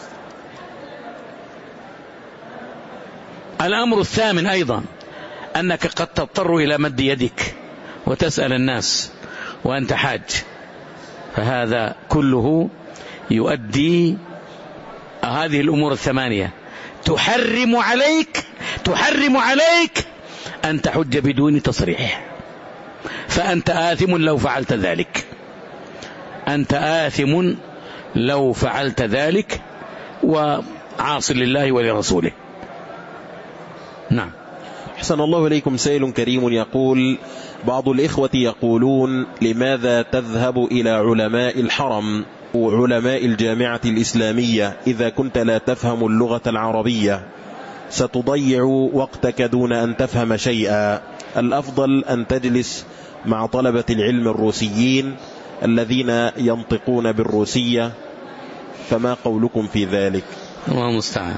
الأمر الثامن أيضا أنك قد تضطر إلى مد يدك وتسأل الناس وأنت حاج، فهذا كله يؤدي هذه الأمور الثمانية تحرم عليك تحرم عليك أن تحج بدون تصريح، فأنت آثم لو فعلت ذلك، أنت آثم لو فعلت ذلك وعاص لله ولرسوله. نعم. أحسن الله إليكم. سائل كريم يقول: بعض الإخوة يقولون لماذا تذهب إلى علماء الحرم وعلماء الجامعة الإسلامية إذا كنت لا تفهم اللغة العربية؟ ستضيع وقتك دون أن تفهم شيئا، الأفضل أن تجلس مع طلبة العلم الروسيين الذين ينطقون بالروسية، فما قولكم في ذلك؟ الله المستعان.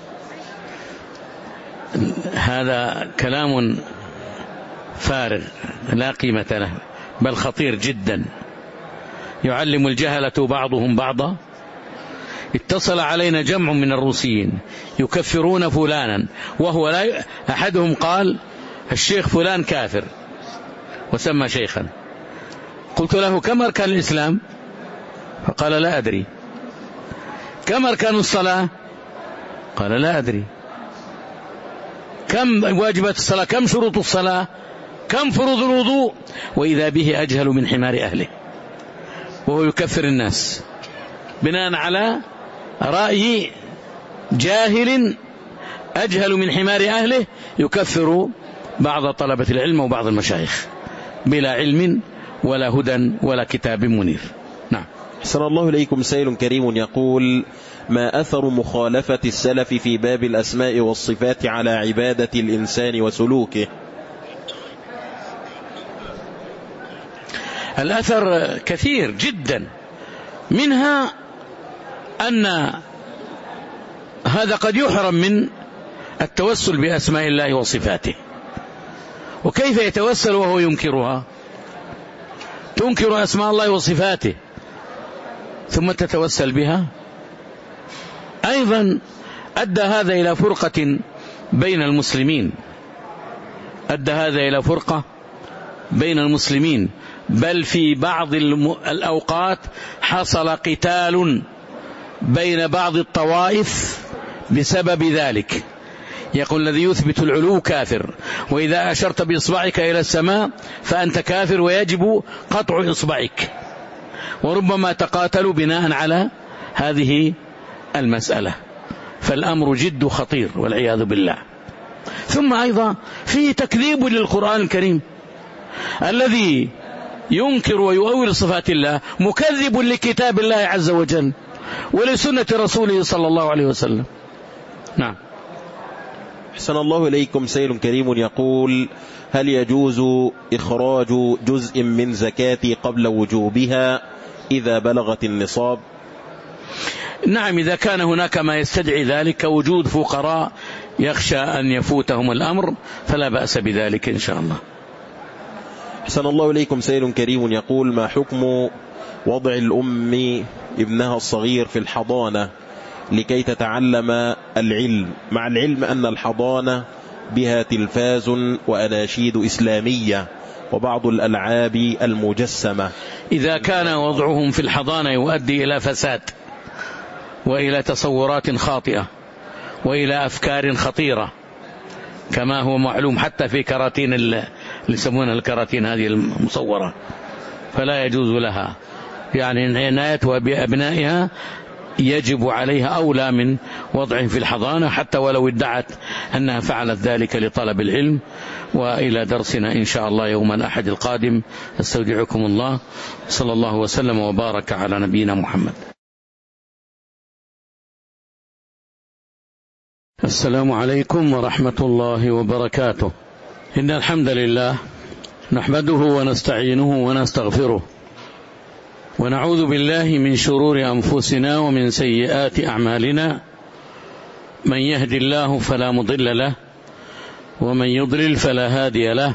هذا كلام فارغ لا قيمة له، بل خطير جدا. يعلم الجهلة بعضهم بعضا. اتصل علينا جمع من الروسيين يكفرون فلانا، وهو لا ي... أحدهم قال الشيخ فلان كافر وسمى شيخا. قلت له كم أركان الإسلام؟ فقال لا أدري. كم أركان الصلاة؟ قال لا أدري. كم واجبات الصلاة؟ كم شروط الصلاة؟ كم فروض الوضوء؟ وإذا به أجهل من حمار أهله، وهو يكفر الناس بناء على رأي جاهل أجهل من حمار أهله، يكفر بعض طلبة العلم وبعض المشايخ بلا علم ولا هدى ولا كتاب منير. نعم. أحسن الله إليكم. سائل كريم يقول: ما أثر مخالفة السلف في باب الأسماء والصفات على عبادة الإنسان وسلوكه؟ الأثر كثير جدا، منها أن هذا قد يحرم من التوسل بأسماء الله وصفاته. وكيف يتوسل وهو ينكرها؟ تنكر أسماء الله وصفاته ثم تتوسل بها؟ أيضا أدى هذا إلى فرقة بين المسلمين، أدى هذا إلى فرقة بين المسلمين، بل في بعض الأوقات حصل قتال بين بعض الطوائف بسبب ذلك. يقول الذي يثبت العلو كافر، وإذا أشرت بإصبعك إلى السماء فأنت كافر ويجب قطع إصبعك. وربما تقاتلوا بناء على هذه المسألة، فالأمر جد خطير والعياذ بالله. ثم أيضا في تكذيب للقرآن الكريم، الذي ينكر ويؤول صفات الله مكذب لكتاب الله عز وجل ولسنة رسوله صلى الله عليه وسلم. نعم. أحسن الله إليكم. سائل كريم يقول: هل يجوز إخراج جزء من زكاتي قبل وجوبها إذا بلغت النصاب؟ نعم، إذا كان هناك ما يستدعي ذلك كوجود فقراء يخشى أن يفوتهم الأمر فلا بأس بذلك إن شاء الله. أحسن الله إليكم. سائل كريم يقول: ما حكم وضع الأم ابنها الصغير في الحضانة لكي تتعلم العلم، مع العلم أن الحضانة بها تلفاز وأناشيد إسلامية وبعض الألعاب المجسمة. إذا كان وضعهم في الحضانة يؤدي إلى فساد وإلى تصورات خاطئة وإلى أفكار خطيرة كما هو معلوم حتى في كراتين اللي يسمونها الكراتين هذه المصورة، فلا يجوز لها، يعني عنايتها بأبنائها يجب عليها أولى من وضعهم في الحضانة حتى ولو ادعت أنها فعلت ذلك لطلب العلم. وإلى درسنا إن شاء الله يوم الأحد القادم، استودعكم الله، صلى الله وسلم وبارك على نبينا محمد. السلام عليكم ورحمة الله وبركاته. إن الحمد لله نحمده ونستعينه ونستغفره ونعوذ بالله من شرور أنفسنا ومن سيئات أعمالنا، من يهد الله فلا مضل له ومن يضلل فلا هادي له،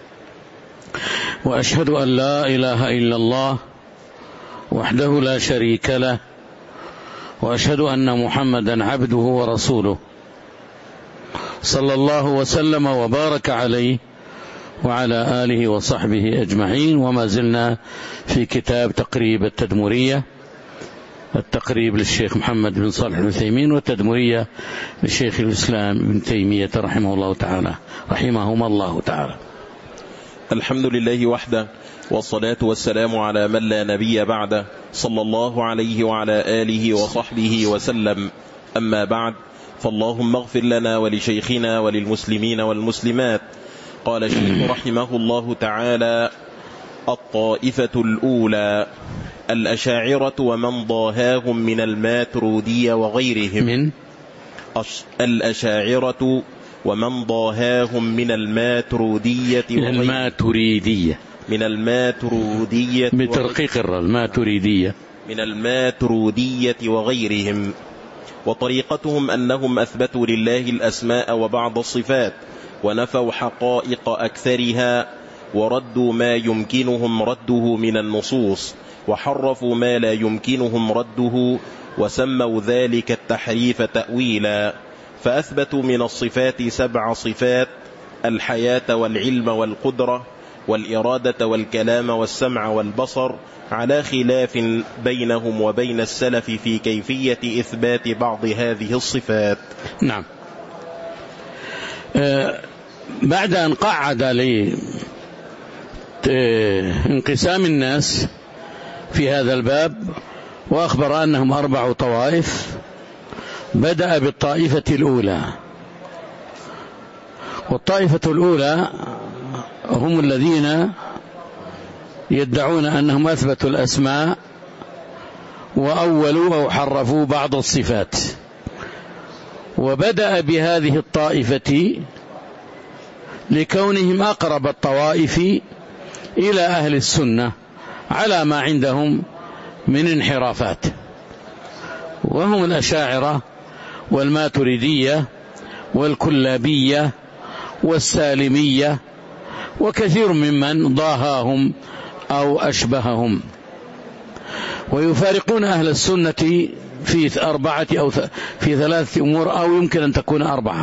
وأشهد أن لا إله إلا الله وحده لا شريك له، وأشهد أن محمدا عبده ورسوله صلى الله وسلم وبارك عليه وعلى آله وصحبه أجمعين. وما زلنا في كتاب تقريب التدمرية، التقريب للشيخ محمد بن صالح العثيمين والتدمرية للشيخ الإسلام ابن تيمية رحمه الله تعالى رحمهما الله تعالى. الحمد لله وحده، والصلاة والسلام على من لا نبي بعده، صلى الله عليه وعلى آله وصحبه وسلم. أما بعد، فاللهم اغفر لنا ولشيخنا وللمسلمين والمسلمات. قال الشيخ رحمه الله تعالى: الطائفة الأولى الأشاعرة ومن ضاهاهم من الماترودية وغيرهم. من الأشاعرة ومن ضاهاهم من الماترودية من الماتريدية من الماترودية بترقيق الراء الماتريدية من الماترودية وغيرهم. وطريقتهم أنهم أثبتوا لله الأسماء وبعض الصفات ونفوا حقائق أكثرها، وردوا ما يمكنهم رده من النصوص، وحرفوا ما لا يمكنهم رده، وسموا ذلك التحريف تأويلا. فأثبتوا من الصفات سبع صفات: الحياة والعلم والقدرة والإرادة والكلام والسمع والبصر، على خلاف بينهم وبين السلف في كيفية إثبات بعض هذه الصفات. نعم. أه بعد أن قعد لانقسام الناس في هذا الباب وأخبر أنهم أربع طوائف، بدأ بالطائفة الأولى. والطائفة الأولى هم الذين يدعون أنهم أثبتوا الأسماء وأولوا أو حرفوا بعض الصفات. وبدأ بهذه الطائفة لكونهم أقرب الطوائف إلى أهل السنة على ما عندهم من انحرافات، وهم الأشاعرة والماتريدية والكلابية والسالمية وكثير ممن ضاهاهم أو أشبههم. ويفارقون أهل السنة في أربعة أو في ثلاثة أمور، أو يمكن أن تكون أربعة.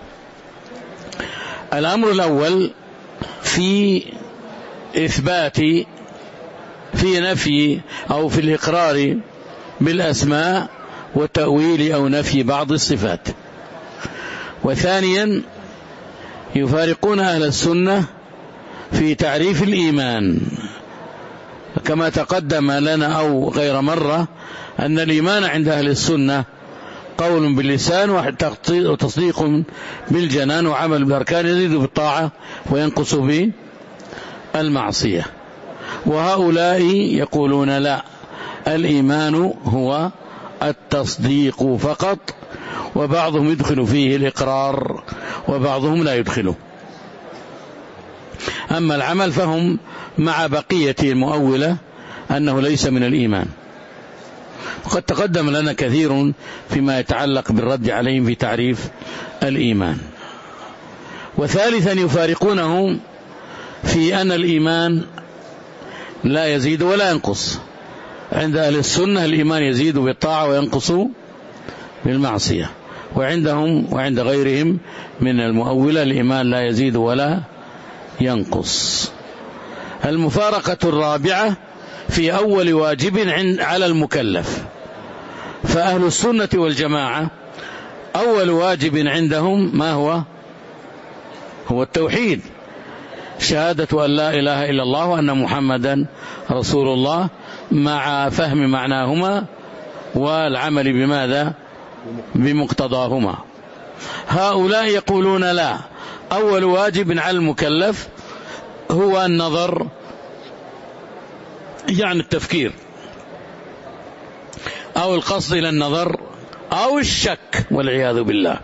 الأمر الأول في إثبات في نفي أو في الإقرار بالأسماء وتأويل أو نفي بعض الصفات. وثانيا يفارقون أهل السنة في تعريف الإيمان، كما تقدم لنا أو غير مرة أن الإيمان عند أهل السنة قول باللسان وتصديق بالجنان وعمل بالأركان، يزيد بالطاعة وينقص بالمعصية. وهؤلاء يقولون لا، الإيمان هو التصديق فقط، وبعضهم يدخل فيه الإقرار وبعضهم لا يدخله. أما العمل فهم مع بقية المؤولة أنه ليس من الإيمان. وقد تقدم لنا كثير فيما يتعلق بالرد عليهم في تعريف الإيمان. وثالثا يفارقونه في أن الإيمان لا يزيد ولا ينقص. عند أهل السنة الإيمان يزيد بالطاعة وينقص بالمعصية، وعندهم وعند غيرهم من المؤولة الإيمان لا يزيد ولا ينقص. المفارقة الرابعة في أول واجب على المكلف. فأهل السنة والجماعة أول واجب عندهم ما هو؟ هو التوحيد، شهادة أن لا إله إلا الله وأن محمدا رسول الله، مع فهم معناهما والعمل بماذا؟ بمقتضاهما. هؤلاء يقولون لا، أول واجب على المكلف هو النظر، يعني التفكير أو القصد إلى النظر أو الشك والعياذ بالله.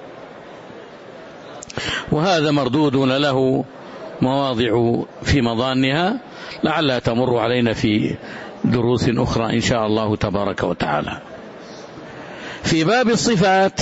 وهذا مردود له مواضع في مضانها لعلها تمر علينا في دروس أخرى إن شاء الله تبارك وتعالى. في باب الصفات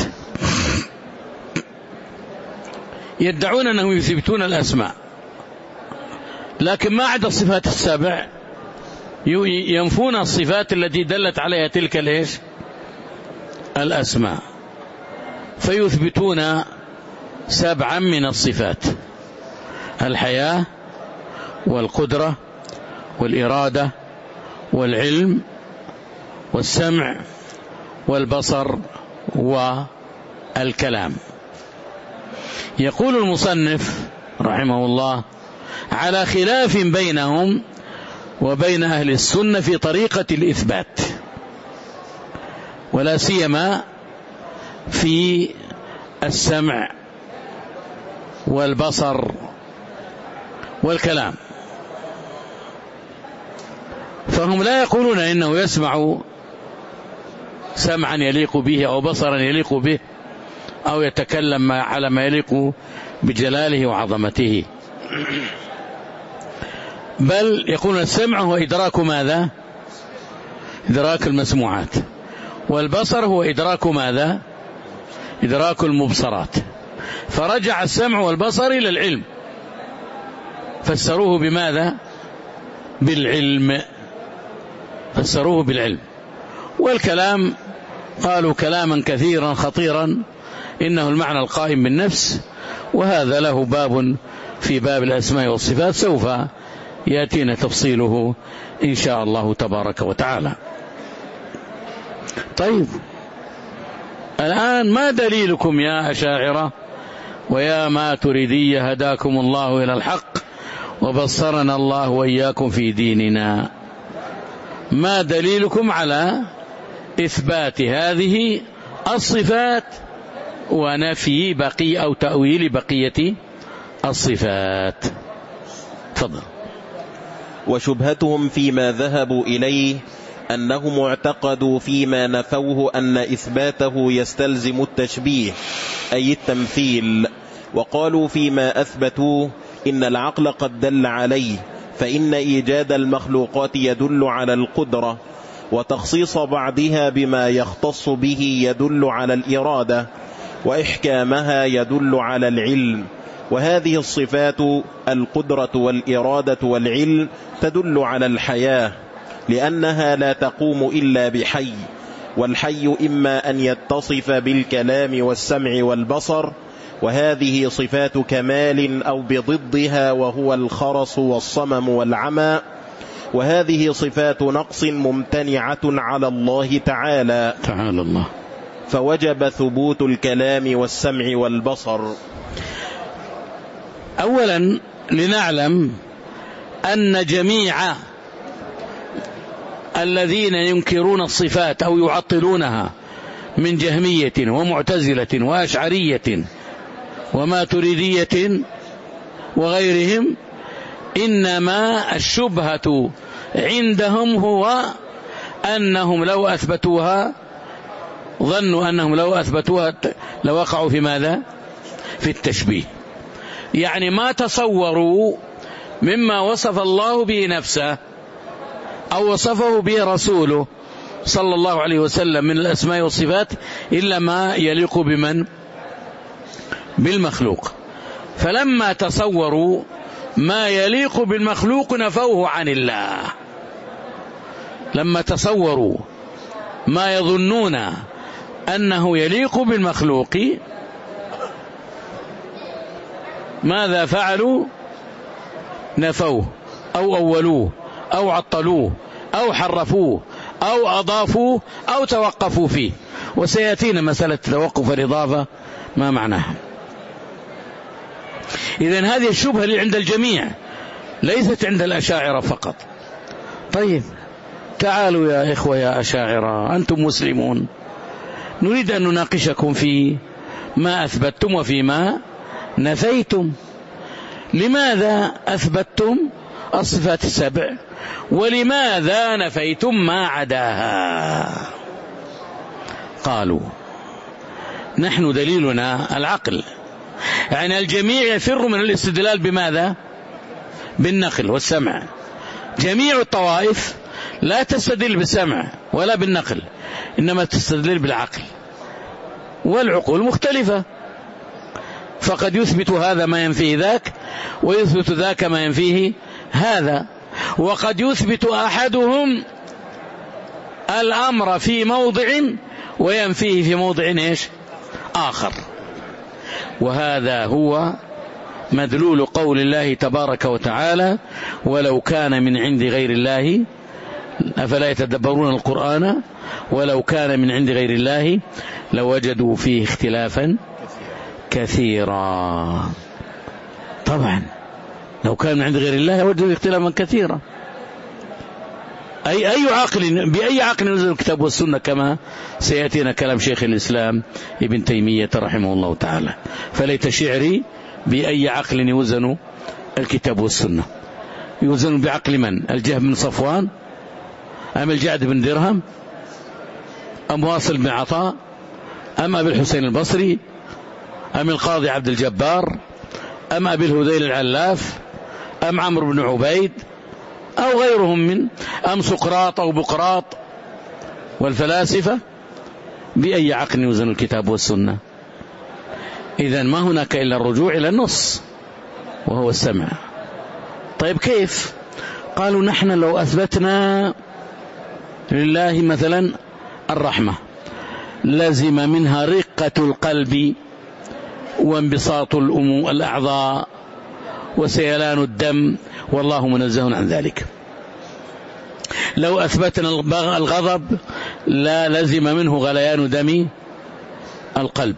يدعون أنهم يثبتون الأسماء، لكن ما عدا الصفات السبع ينفون الصفات التي دلت عليها تلك الإيش؟ الأسماء، فيثبتون سبعا من الصفات: الحياة والقدرة والإرادة والعلم والسمع والبصر والكلام. يقول المصنف رحمه الله: على خلاف بينهم وبين أهل السنة في طريقة الإثبات، ولا سيما في السمع والبصر والكلام. فهم لا يقولون إنه يسمع سمعا يليق به أو بصرا يليق به أو يتكلم على ما يليق بجلاله وعظمته، بل يقولون السمع هو إدراك ماذا؟ إدراك المسموعات، والبصر هو إدراك ماذا؟ إدراك المبصرات. فرجع السمع والبصر إلى العلم، فسروه بماذا؟ بالعلم، فسروه بالعلم. والكلام قالوا كلاما كثيرا خطيرا إنه المعنى القائم بالنفس، وهذا له باب في باب الأسماء والصفات سوف يأتينا تفصيله إن شاء الله تبارك وتعالى. طيب، الآن ما دليلكم يا أشاعرة ويا ماتريدية هداكم الله إلى الحق وبصرنا الله وإياكم في ديننا؟ ما دليلكم على إثبات هذه الصفات ونفي بقي أو تأويل بقية الصفات؟ تفضل. وشبهتهم فيما ذهبوا إليه أنهم اعتقدوا فيما نفوه أن إثباته يستلزم التشبيه أي التمثيل، وقالوا فيما أثبتوه إن العقل قد دل عليه، فإن إيجاد المخلوقات يدل على القدرة، وتخصيص بعضها بما يختص به يدل على الإرادة، وإحكامها يدل على العلم. وهذه الصفات القدرة والإرادة والعلم تدل على الحياة، لأنها لا تقوم إلا بحي، والحي إما أن يتصف بالكلام والسمع والبصر، وهذه صفات كمال، أو بضدها وهو الخرس والصمم والعمى، وهذه صفات نقص ممتنعة على الله تعالى تعالى الله، فوجب ثبوت الكلام والسمع والبصر. أولا لنعلم أن جميع الذين ينكرون الصفات أو يعطلونها من جهمية ومعتزلة وأشعرية وماتريدية وغيرهم، إنما الشبهة عندهم هو أنهم لو أثبتوها ظنوا أنهم لو أثبتوها لوقعوا في ماذا؟ في التشبيه. يعني ما تصوروا مما وصف الله به نفسه أو وصفه به رسوله صلى الله عليه وسلم من الأسماء والصفات إلا ما يليق بمن؟ بالمخلوق. فلما تصوروا ما يليق بالمخلوق نفوه عن الله. لما تصوروا ما يظنون أنه يليق بالمخلوق ماذا فعلوا؟ نفوه أو أولوه أو عطلوه أو حرفوه أو أضافوه أو توقفوا فيه. وسيأتينا مسألة توقف الإضافة ما معناها. إذن هذه الشبهة اللي عند الجميع ليست عند الأشاعرة فقط. طيب تعالوا يا إخوة يا أشاعرة، أنتم مسلمون، نريد أن نناقشكم في ما أثبتتم وفيما نفيتم. لماذا أثبتتم الصفات السبع ولماذا نفيتم ما عداها؟ قالوا نحن دليلنا العقل، يعني الجميع يفر من الاستدلال بماذا؟ بالنقل والسمع. جميع الطوائف لا تستدل بالسمع ولا بالنقل، إنما تستدل بالعقل، والعقول مختلفة، فقد يثبت هذا ما ينفيه ذاك ويثبت ذاك ما ينفيه هذا، وقد يثبت أحدهم الأمر في موضع وينفيه في موضع إيش آخر. وهذا هو مدلول قول الله تبارك وتعالى: ولو كان من عند غير الله أفلا يتدبرون القرآن ولو كان من عند غير الله لوجدوا فيه اختلافا كثيرا. طبعا لو كان من عند غير الله وجدوا اختلافا كثيرا. أي أي عقل بأي عقل نزل الكتاب والسنة، كما سيأتينا كلام شيخ الإسلام ابن تيمية رحمه الله تعالى. فليت شعري بأي عقل يوزن الكتاب والسنة. يوزن بعقل من؟ الجهم بن صفوان أم الجعد بن درهم أم واصل بن عطاء أم أبي الحسين البصري أم القاضي عبد الجبار أم أبي الهذيل العلاف أم عمرو بن عبيد أو غيرهم من أم سقراط أو بقراط والفلاسفة؟ بأي عقل يوزن الكتاب والسنة؟ إذن ما هناك إلا الرجوع إلى النص وهو السمع. طيب كيف؟ قالوا نحن لو أثبتنا لله مثلا الرحمة لازم منها رقة القلب وانبساط الأعضاء وسيلان الدم والله منزه عن ذلك. لو أثبتنا الغضب لا لزم منه غليان دم القلب.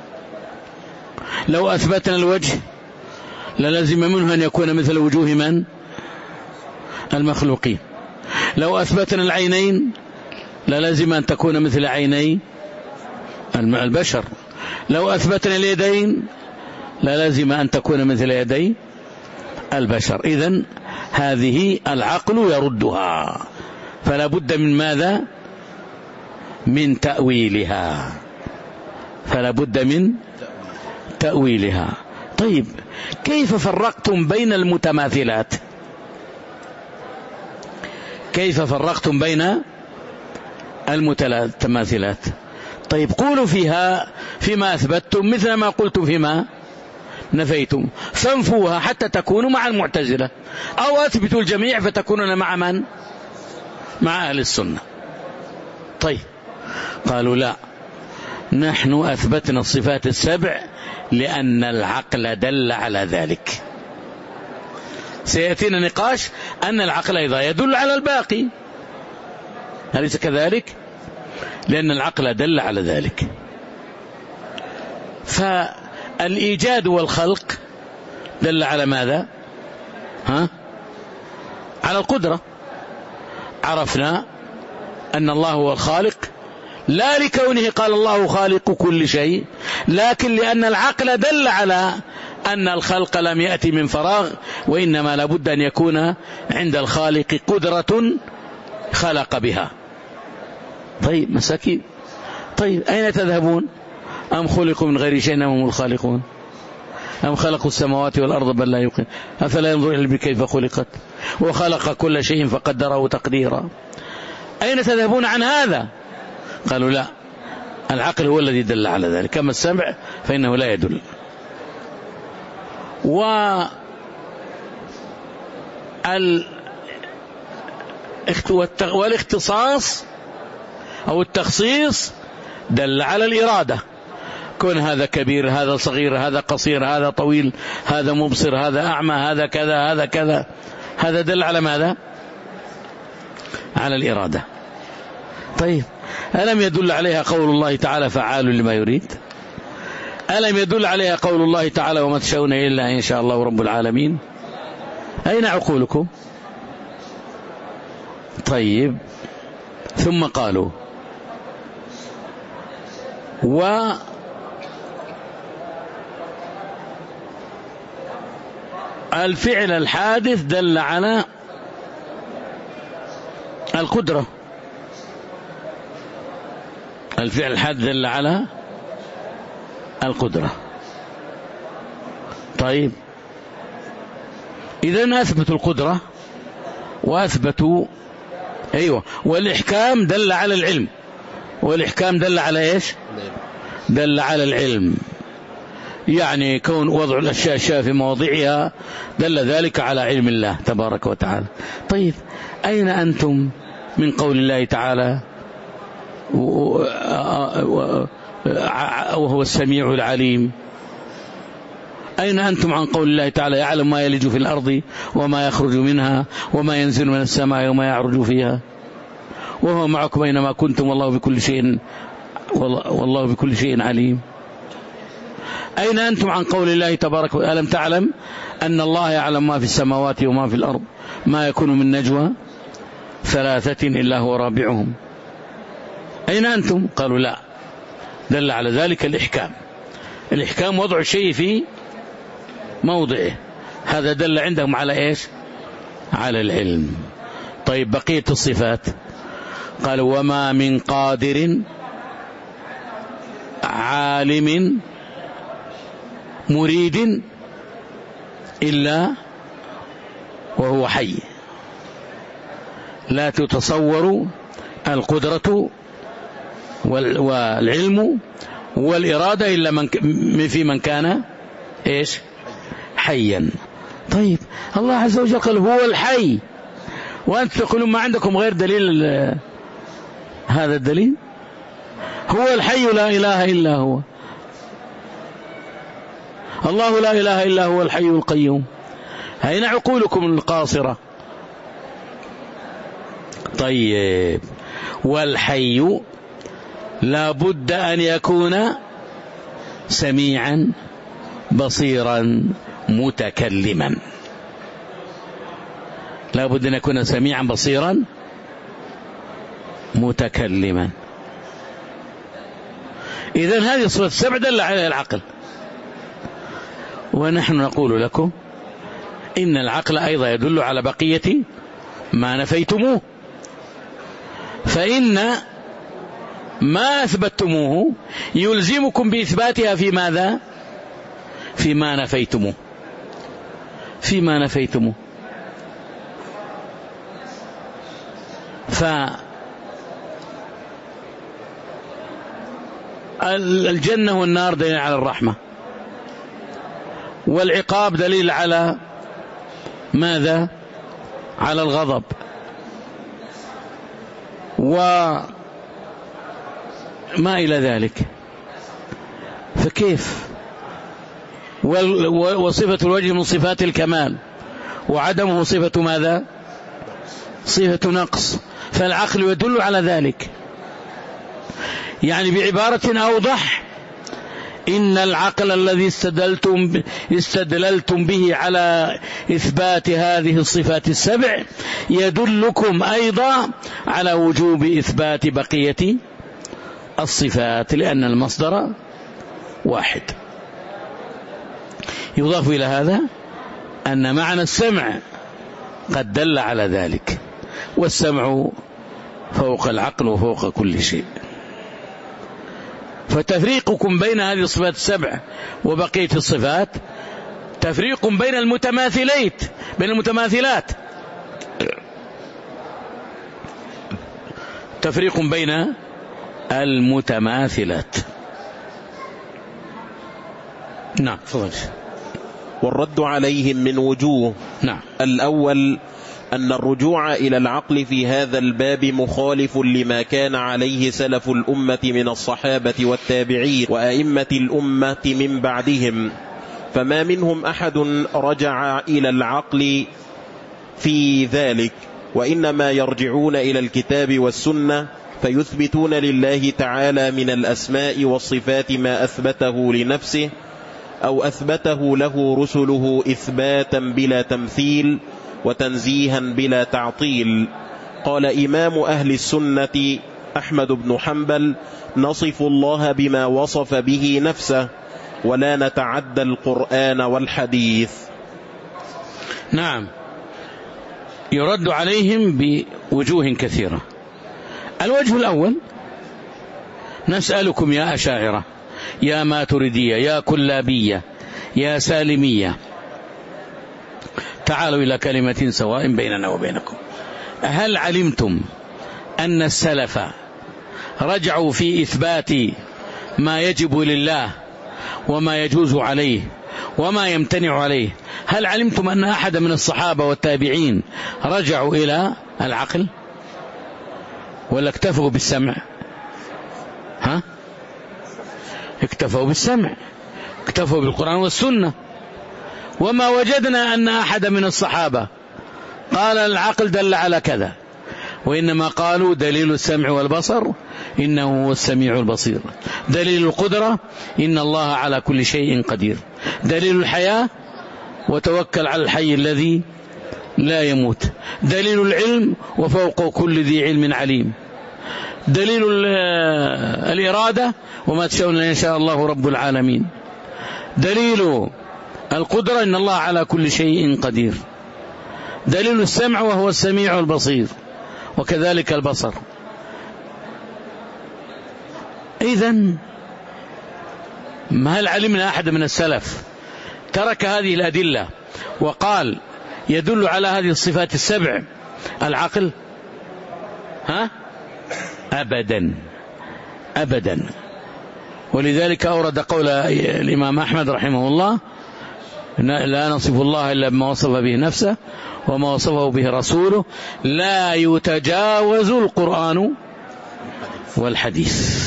لو أثبتنا الوجه للزم منه أن يكون مثل وجوه من؟ المخلوقين. لو أثبتنا العينين للزم أن تكون مثل عيني البشر. لو أثبتنا اليدين للزم أن تكون مثل يدي البشر. إذن هذه العقل يردها، فلا بد من ماذا؟ من تأويلها، فلا بد من تأويلها. طيب كيف فرقتم بين المتماثلات؟ كيف فرقتم بين المتماثلات؟ طيب قولوا فيها فيما أثبتتم مثل ما قلتم فيما نفيتم، فانفوها حتى تكونوا مع المعتزلة، أو أثبتوا الجميع فتكونون مع من؟ مع أهل السنة. طيب قالوا لا، نحن أثبتنا الصفات السبع لأن العقل دل على ذلك. سيأتينا نقاش أن العقل أيضا يدل على الباقي، أليس كذلك؟ لأن العقل دل على ذلك. فالإيجاد والخلق دل على ماذا؟ ها؟ على القدرة. عرفنا أن الله هو الخالق لا لكونه قال الله خالق كل شيء، لكن لأن العقل دل على أن الخلق لم يأتي من فراغ، وإنما لابد أن يكون عند الخالق قدرة خلق بها. طيب مساكين، طيب أين تذهبون؟ أم خلقوا من غير شيء هم الخالقون؟ أم خلقوا السماوات والأرض بل لا يوقن أفلا ينظر إلى الإبل كيف خلقت وخلق كل شيء فقدره تقديرا. أين تذهبون عن هذا؟ قالوا لا، العقل هو الذي دل على ذلك، كما السمع فإنه لا يدل. والاختصاص أو التخصيص دل على الإرادة، كون هذا كبير، هذا صغير، هذا قصير، هذا طويل، هذا مبصر، هذا أعمى، هذا كذا، هذا كذا، هذا دل على ماذا؟ على الإرادة. طيب ألم يدل عليها قول الله تعالى فعال لما يريد؟ ألم يدل عليها قول الله تعالى وما تشاءون إلا إن شاء الله رب العالمين؟ أين عقولكم؟ طيب ثم قالوا والفعل الحادث دل على القدرة، الفعل الحادث دل على القدرة. طيب إذن أثبتوا القدرة وأثبتوا أيوة، والإحكام دل على العلم، والإحكام دل على إيش؟ دل على العلم، يعني كون وضع الأشياء في مواضعها دل ذلك على علم الله تبارك وتعالى. طيب أين أنتم من قول الله تعالى وهو السميع العليم؟ أين أنتم عن قول الله تعالى يعلم ما يلج في الأرض وما يخرج منها وما ينزل من السماء وما يعرج فيها وهو معكم أينما كنتم والله بكل شيء والله بكل شيء عليم؟ أين أنتم عن قول الله تبارك وتعالى ألم تعلم أن الله يعلم ما في السماوات وما في الأرض ما يكون من نجوى ثلاثة إلا هو رابعهم؟ أين أنتم؟ قالوا لا، دل على ذلك الإحكام. الإحكام وضع الشيء في موضعه، هذا دل عندهم على إيش؟ على العلم. طيب بقية الصفات قالوا وما من قادر عالم مريد إلا وهو حي، لا تتصور القدرة والعلم والإرادة إلا من في من كان إيش؟ حيا. طيب الله عز وجل قال هو الحي، وأنت تقولون ما عندكم غير دليل هذا الدليل؟ هو الحي لا إله إلا هو، الله لا إله إلا هو الحي القيوم. أين عقولكم القاصرة؟ طيب والحي لا بد أن يكون سميعا بصيرا متكلما، لا بد أن يكون سميعا بصيرا متكلما. إذن هذه الصفات السبع دل عليها العقل، ونحن نقول لكم إن العقل أيضا يدل على بقية ما نفيتموه، فإن ما أثبتموه يلزمكم بإثباتها في ماذا؟ فيما نفيتموه، فيما نفيتموه. فالجنة والنار دليل على الرحمة، والعقاب دليل على ماذا؟ على الغضب، وما إلى ذلك. فكيف؟ وصفة الوجه من صفات الكمال، وعدمه صفة ماذا؟ صفة نقص، فالعقل يدل على ذلك. يعني بعبارة أوضح، إن العقل الذي استدلتم, استدللتم به على إثبات هذه الصفات السبع يدلكم أيضا على وجوب إثبات بقية الصفات، لأن المصدر واحد. يضاف إلى هذا أن معنى السمع قد دل على ذلك، والسمع فوق العقل وفوق كل شيء. فتفريقكم بين هذه الصفات السبع وبقية الصفات تفريق بين المتماثلات بين المتماثلات تفريق بين المتماثلات. نعم فضل. والرد عليهم من وجوه. نعم. الأول أن الرجوع إلى العقل في هذا الباب مخالف لما كان عليه سلف الأمة من الصحابة والتابعين وأئمة الأمة من بعدهم، فما منهم أحد رجع إلى العقل في ذلك، وإنما يرجعون إلى الكتاب والسنة فيثبتون لله تعالى من الأسماء والصفات ما أثبته لنفسه أو أثبته له رسله إثباتا بلا تمثيل وتنزيها بلا تعطيل. قال إمام أهل السنة أحمد بن حنبل: نصف الله بما وصف به نفسه ولا نتعدى القرآن والحديث. نعم، يرد عليهم بوجوه كثيرة. الوجه الأول: نسألكم يا أشاعرة، يا ماتريدية، يا كلابية، يا سالمية، تعالوا إلى كلمة سواء بيننا وبينكم. هل علمتم أن السلف رجعوا في إثبات ما يجب لله وما يجوز عليه وما يمتنع عليه؟ هل علمتم أن أحد من الصحابة والتابعين رجعوا إلى العقل ولا اكتفوا بالسمع؟ ها؟ اكتفوا بالسمع، اكتفوا بالقرآن والسنة. وما وجدنا أن أحد من الصحابة قال العقل دل على كذا، وإنما قالوا دليل السمع والبصر إنه هو السميع البصير، دليل القدرة إن الله على كل شيء قدير، دليل الحياة وتوكل على الحي الذي لا يموت، دليل العلم وفوق كل ذي علم عليم، دليل الإرادة وما تشاءون إن شاء الله رب العالمين، دليل القدرة إن الله على كل شيء قدير، دليل السمع وهو السميع البصير، وكذلك البصر. إذن هل علمنا أحد من السلف ترك هذه الأدلة وقال يدل على هذه الصفات السبع العقل؟ ها؟ أبدا أبدا. ولذلك أورد قول الإمام أحمد رحمه الله: لا نصف الله إلا بما وصف به نفسه وما وصفه به رسوله، لا يتجاوز القرآن والحديث.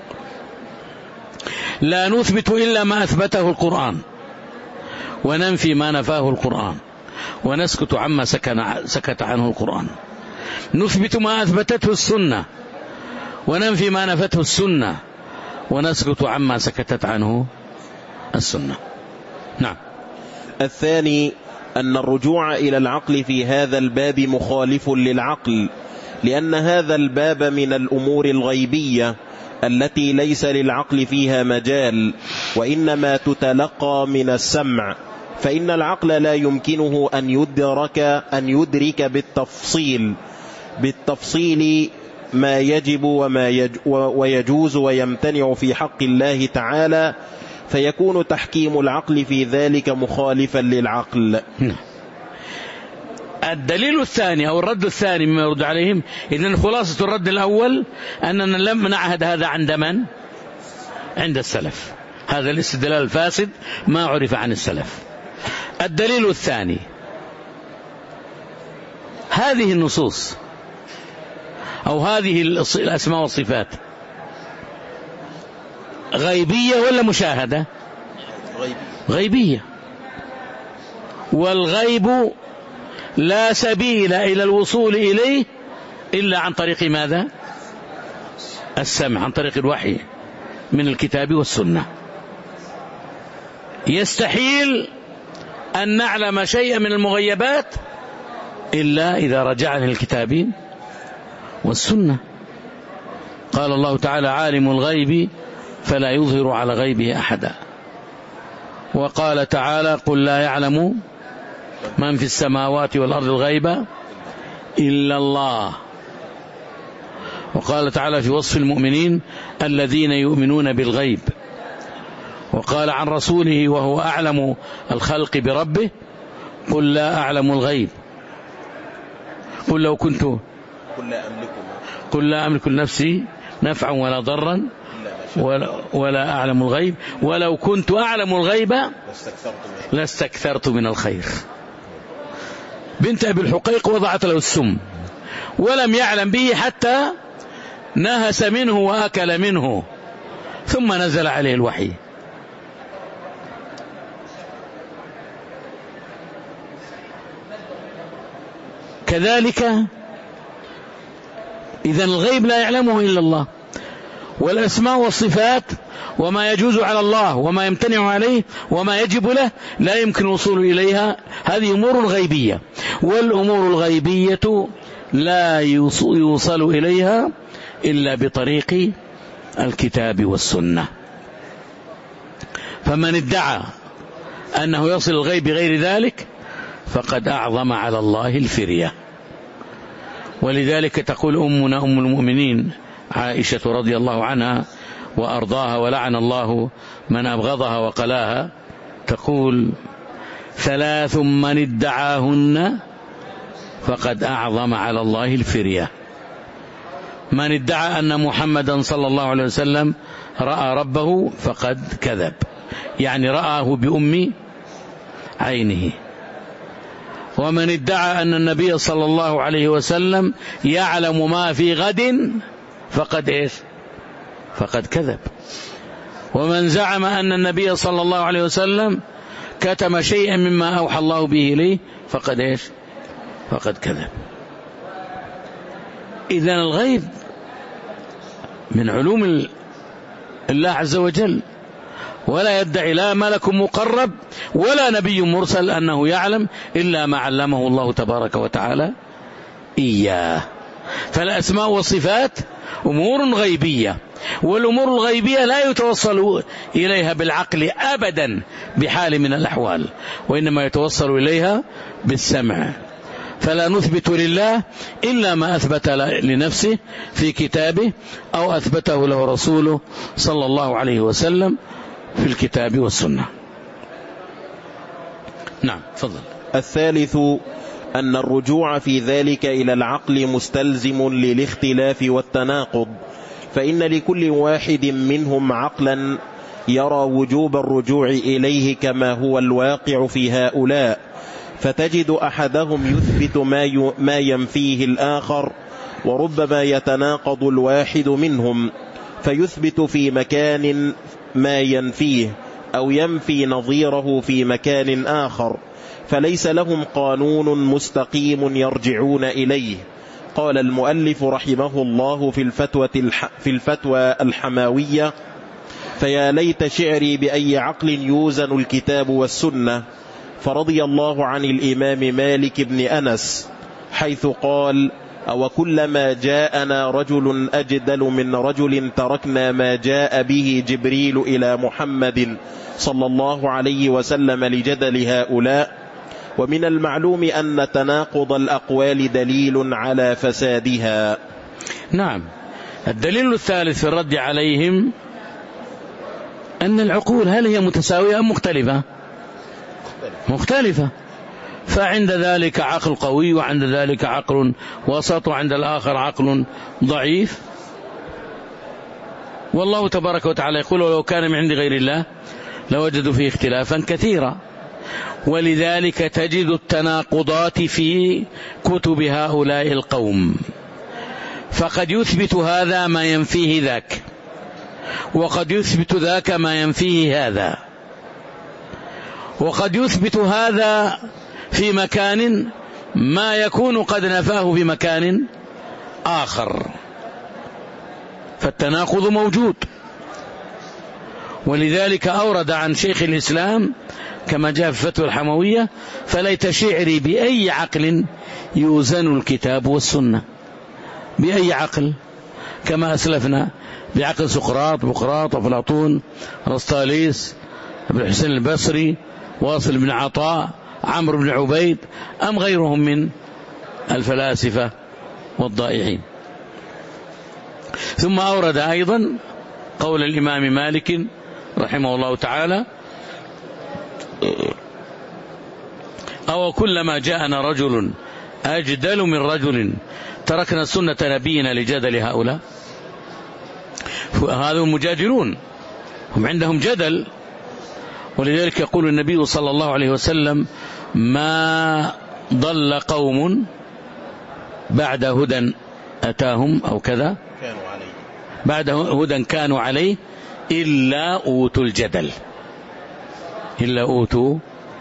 لا نثبت إلا ما أثبته القرآن وننفي ما نفاه القرآن ونسكت عما سكت عنه القرآن. نثبت ما أثبتته السنة وننفي ما نفته السنة ونسكت عما سكتت عنه السنة. نعم. الثاني: أن الرجوع إلى العقل في هذا الباب مخالف للعقل، لأن هذا الباب من الأمور الغيبية التي ليس للعقل فيها مجال، وإنما تتلقى من السمع، فإن العقل لا يمكنه أن يدرك أن يدرك بالتفصيل بالتفصيل ما يجب وما ويجوز ويمتنع في حق الله تعالى، فيكون تحكيم العقل في ذلك مخالفا للعقل. الدليل الثاني أو الرد الثاني مما يرد عليهم: إذن خلاصة الرد الأول أننا لم نعهد هذا عند من؟ عند السلف. هذا الاستدلال الفاسد ما عرف عن السلف. الدليل الثاني: هذه النصوص أو هذه الأسماء والصفات غيبية ولا مشاهدة؟ غيبية. والغيب لا سبيل إلى الوصول إليه إلا عن طريق ماذا؟ السمع، عن طريق الوحي من الكتاب والسنة. يستحيل أن نعلم شيئا من المغيبات إلا إذا رجعنا للكتاب والسنة. قال الله تعالى: عالم الغيب فلا يظهر على غيبه أحدا. وقال تعالى: قل لا يعلم من في السماوات والأرض الغيب إلا الله. وقال تعالى في وصف المؤمنين: الذين يؤمنون بالغيب. وقال عن رسوله وهو أعلم الخلق بربه: قل لا أعلم الغيب، قل لو كنت قل لا أملك لنفسي نفعا ولا ضرا ولا, ولا أعلم الغيب ولو كنت أعلم الغيب لاستكثرت من الخير. بنت أبي الحقيق وضعت له السم ولم يعلم به حتى نهس منه وأكل منه، ثم نزل عليه الوحي. كذلك إذن الغيب لا يعلمه إلا الله، والأسماء والصفات وما يجوز على الله وما يمتنع عليه وما يجب له لا يمكن الوصول إليها، هذه أمور غيبية، والأمور الغيبية لا يوصل إليها إلا بطريق الكتاب والسنة. فمن ادعى أنه يصل الغيب بغير ذلك فقد أعظم على الله الفرية. ولذلك تقول أمنا أم المؤمنين عائشة رضي الله عنها وأرضاها ولعن الله من أبغضها وقلاها، تقول: ثلاث من ادعاهن فقد أعظم على الله الفرية. من ادعى أن محمدا صلى الله عليه وسلم رأى ربه فقد كذب، يعني رآه بأم عينه. ومن ادعى أن النبي صلى الله عليه وسلم يعلم ما في غد فقد إيش؟ فقد كذب. ومن زعم أن النبي صلى الله عليه وسلم كتم شيئا مما أوحى الله به إليه فقد إيش؟ فقد كذب. إذن الغيب من علوم الله عز وجل، ولا يدعي لا ملك مقرب ولا نبي مرسل أنه يعلم إلا ما علمه الله تبارك وتعالى إياه. فالأسماء والصفات أمور غيبية، والأمور الغيبية لا يتوصل إليها بالعقل أبدا بحال من الأحوال، وإنما يتوصل إليها بالسمع. فلا نثبت لله إلا ما أثبت لنفسه في كتابه أو أثبته له رسوله صلى الله عليه وسلم في الكتاب والسنة. نعم، تفضل. الثالث أن الرجوع في ذلك إلى العقل مستلزم للاختلاف والتناقض، فإن لكل واحد منهم عقلا يرى وجوب الرجوع إليه كما هو الواقع في هؤلاء، فتجد أحدهم يثبت ما ما ينفيه الآخر، وربما يتناقض الواحد منهم فيثبت في مكان ما ينفيه أو ينفي نظيره في مكان آخر، فليس لهم قانون مستقيم يرجعون إليه. قال المؤلف رحمه الله في الفتوى في الفتوى الحماوية: فيا ليت شعري بأي عقل يوزن الكتاب والسنة. فرضي الله عن الإمام مالك بن أنس حيث قال: أو كلما جاءنا رجل أجدل من رجل تركنا ما جاء به جبريل إلى محمد صلى الله عليه وسلم لجدل هؤلاء. ومن المعلوم أن تناقض الأقوال دليل على فسادها. نعم، الدليل الثالث في الرد عليهم أن العقول هل هي متساوية أم مختلفة؟ مختلفة. فعند ذلك عقل قوي، وعند ذلك عقل وسط، وعند الآخر عقل ضعيف. والله تبارك وتعالى يقول: ولو كان من عند غير الله لوجدوا فيه اختلافا كثيرا. ولذلك تجد التناقضات في كتب هؤلاء القوم، فقد يثبت هذا ما ينفيه ذاك، وقد يثبت ذاك ما ينفيه هذا، وقد يثبت هذا في مكان ما يكون قد نفاه في مكان آخر، فالتناقض موجود. ولذلك أورد عن شيخ الإسلام كما جاء في الفتوى الحموية: فليت شعري بأي عقل يوزن الكتاب والسنة. بأي عقل؟ كما أسلفنا، بعقل سقراط، بقراط، أفلاطون، رسطاليس، ابن الحسين البصري، واصل بن عطاء، عمرو بن عبيد، أم غيرهم من الفلاسفة والضائعين. ثم أورد أيضا قول الإمام مالك رحمه الله تعالى: أو كلما جاءنا رجل أجدل من رجل تركنا سنة نبينا لجدل هؤلاء. هذا مجادلون، هم عندهم جدل. ولذلك يقول النبي صلى الله عليه وسلم: ما ضل قوم بعد هدى أتاهم أو كذا كانوا عليه بعد هدى كانوا عليه إلا أوتوا الجدل إلا أوتوا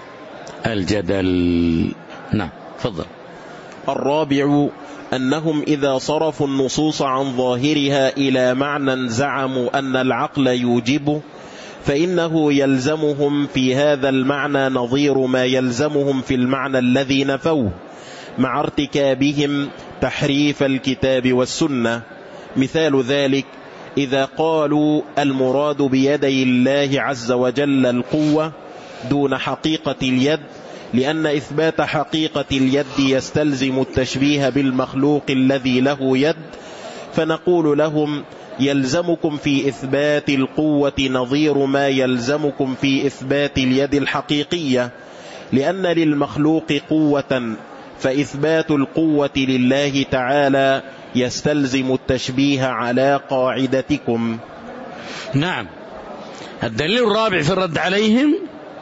الجدل. نعم فضل. الرابع أنهم إذا صرفوا النصوص عن ظاهرها إلى معنى زعموا أن العقل يوجبه فإنه يلزمهم في هذا المعنى نظير ما يلزمهم في المعنى الذي نفوه مع ارتكابهم تحريف الكتاب والسنة. مثال ذلك إذا قالوا المراد بيدي الله عز وجل القوة دون حقيقة اليد لأن إثبات حقيقة اليد يستلزم التشبيه بالمخلوق الذي له يد، فنقول لهم يلزمكم في إثبات القوة نظير ما يلزمكم في إثبات اليد الحقيقية، لأن للمخلوق قوة فإثبات القوة لله تعالى يستلزم التشبيه على قاعدتكم. نعم. الدليل الرابع في الرد عليهم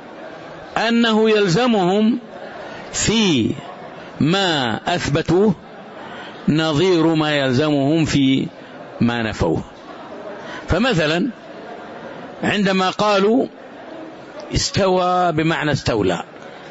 أنه يلزمهم في ما أثبتوه نظير ما يلزمهم في ما نفوه. فمثلا عندما قالوا استوى بمعنى استولى،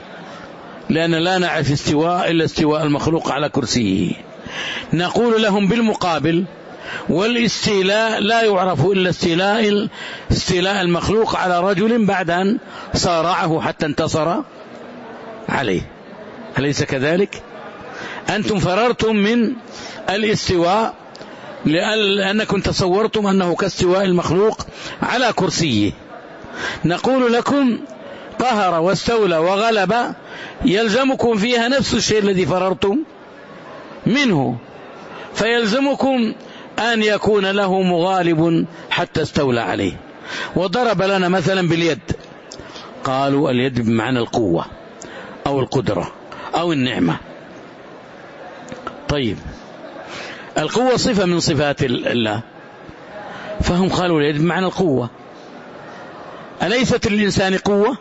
لأن لا نعرف استواء إلا استواء المخلوق على كرسيه، نقول لهم بالمقابل والاستيلاء لا يعرف إلا استيلاء استيلاء المخلوق على رجل بعد أن صارعه حتى انتصر عليه. أليس كذلك؟ أنتم فررتم من الاستواء لأنكم تصورتم أنه كاستواء المخلوق على كرسيه، نقول لكم قهر واستولى وغلب يلزمكم فيها نفس الشيء الذي فررتم منه، فيلزمكم أن يكون له مغالب حتى استولى عليه. وضرب لنا مثلا باليد، قالوا اليد بمعنى القوة أو القدرة أو النعمة. طيب القوة صفة من صفات الله، فهم قالوا اليد بمعنى القوة. أليست للإنسان قوة؟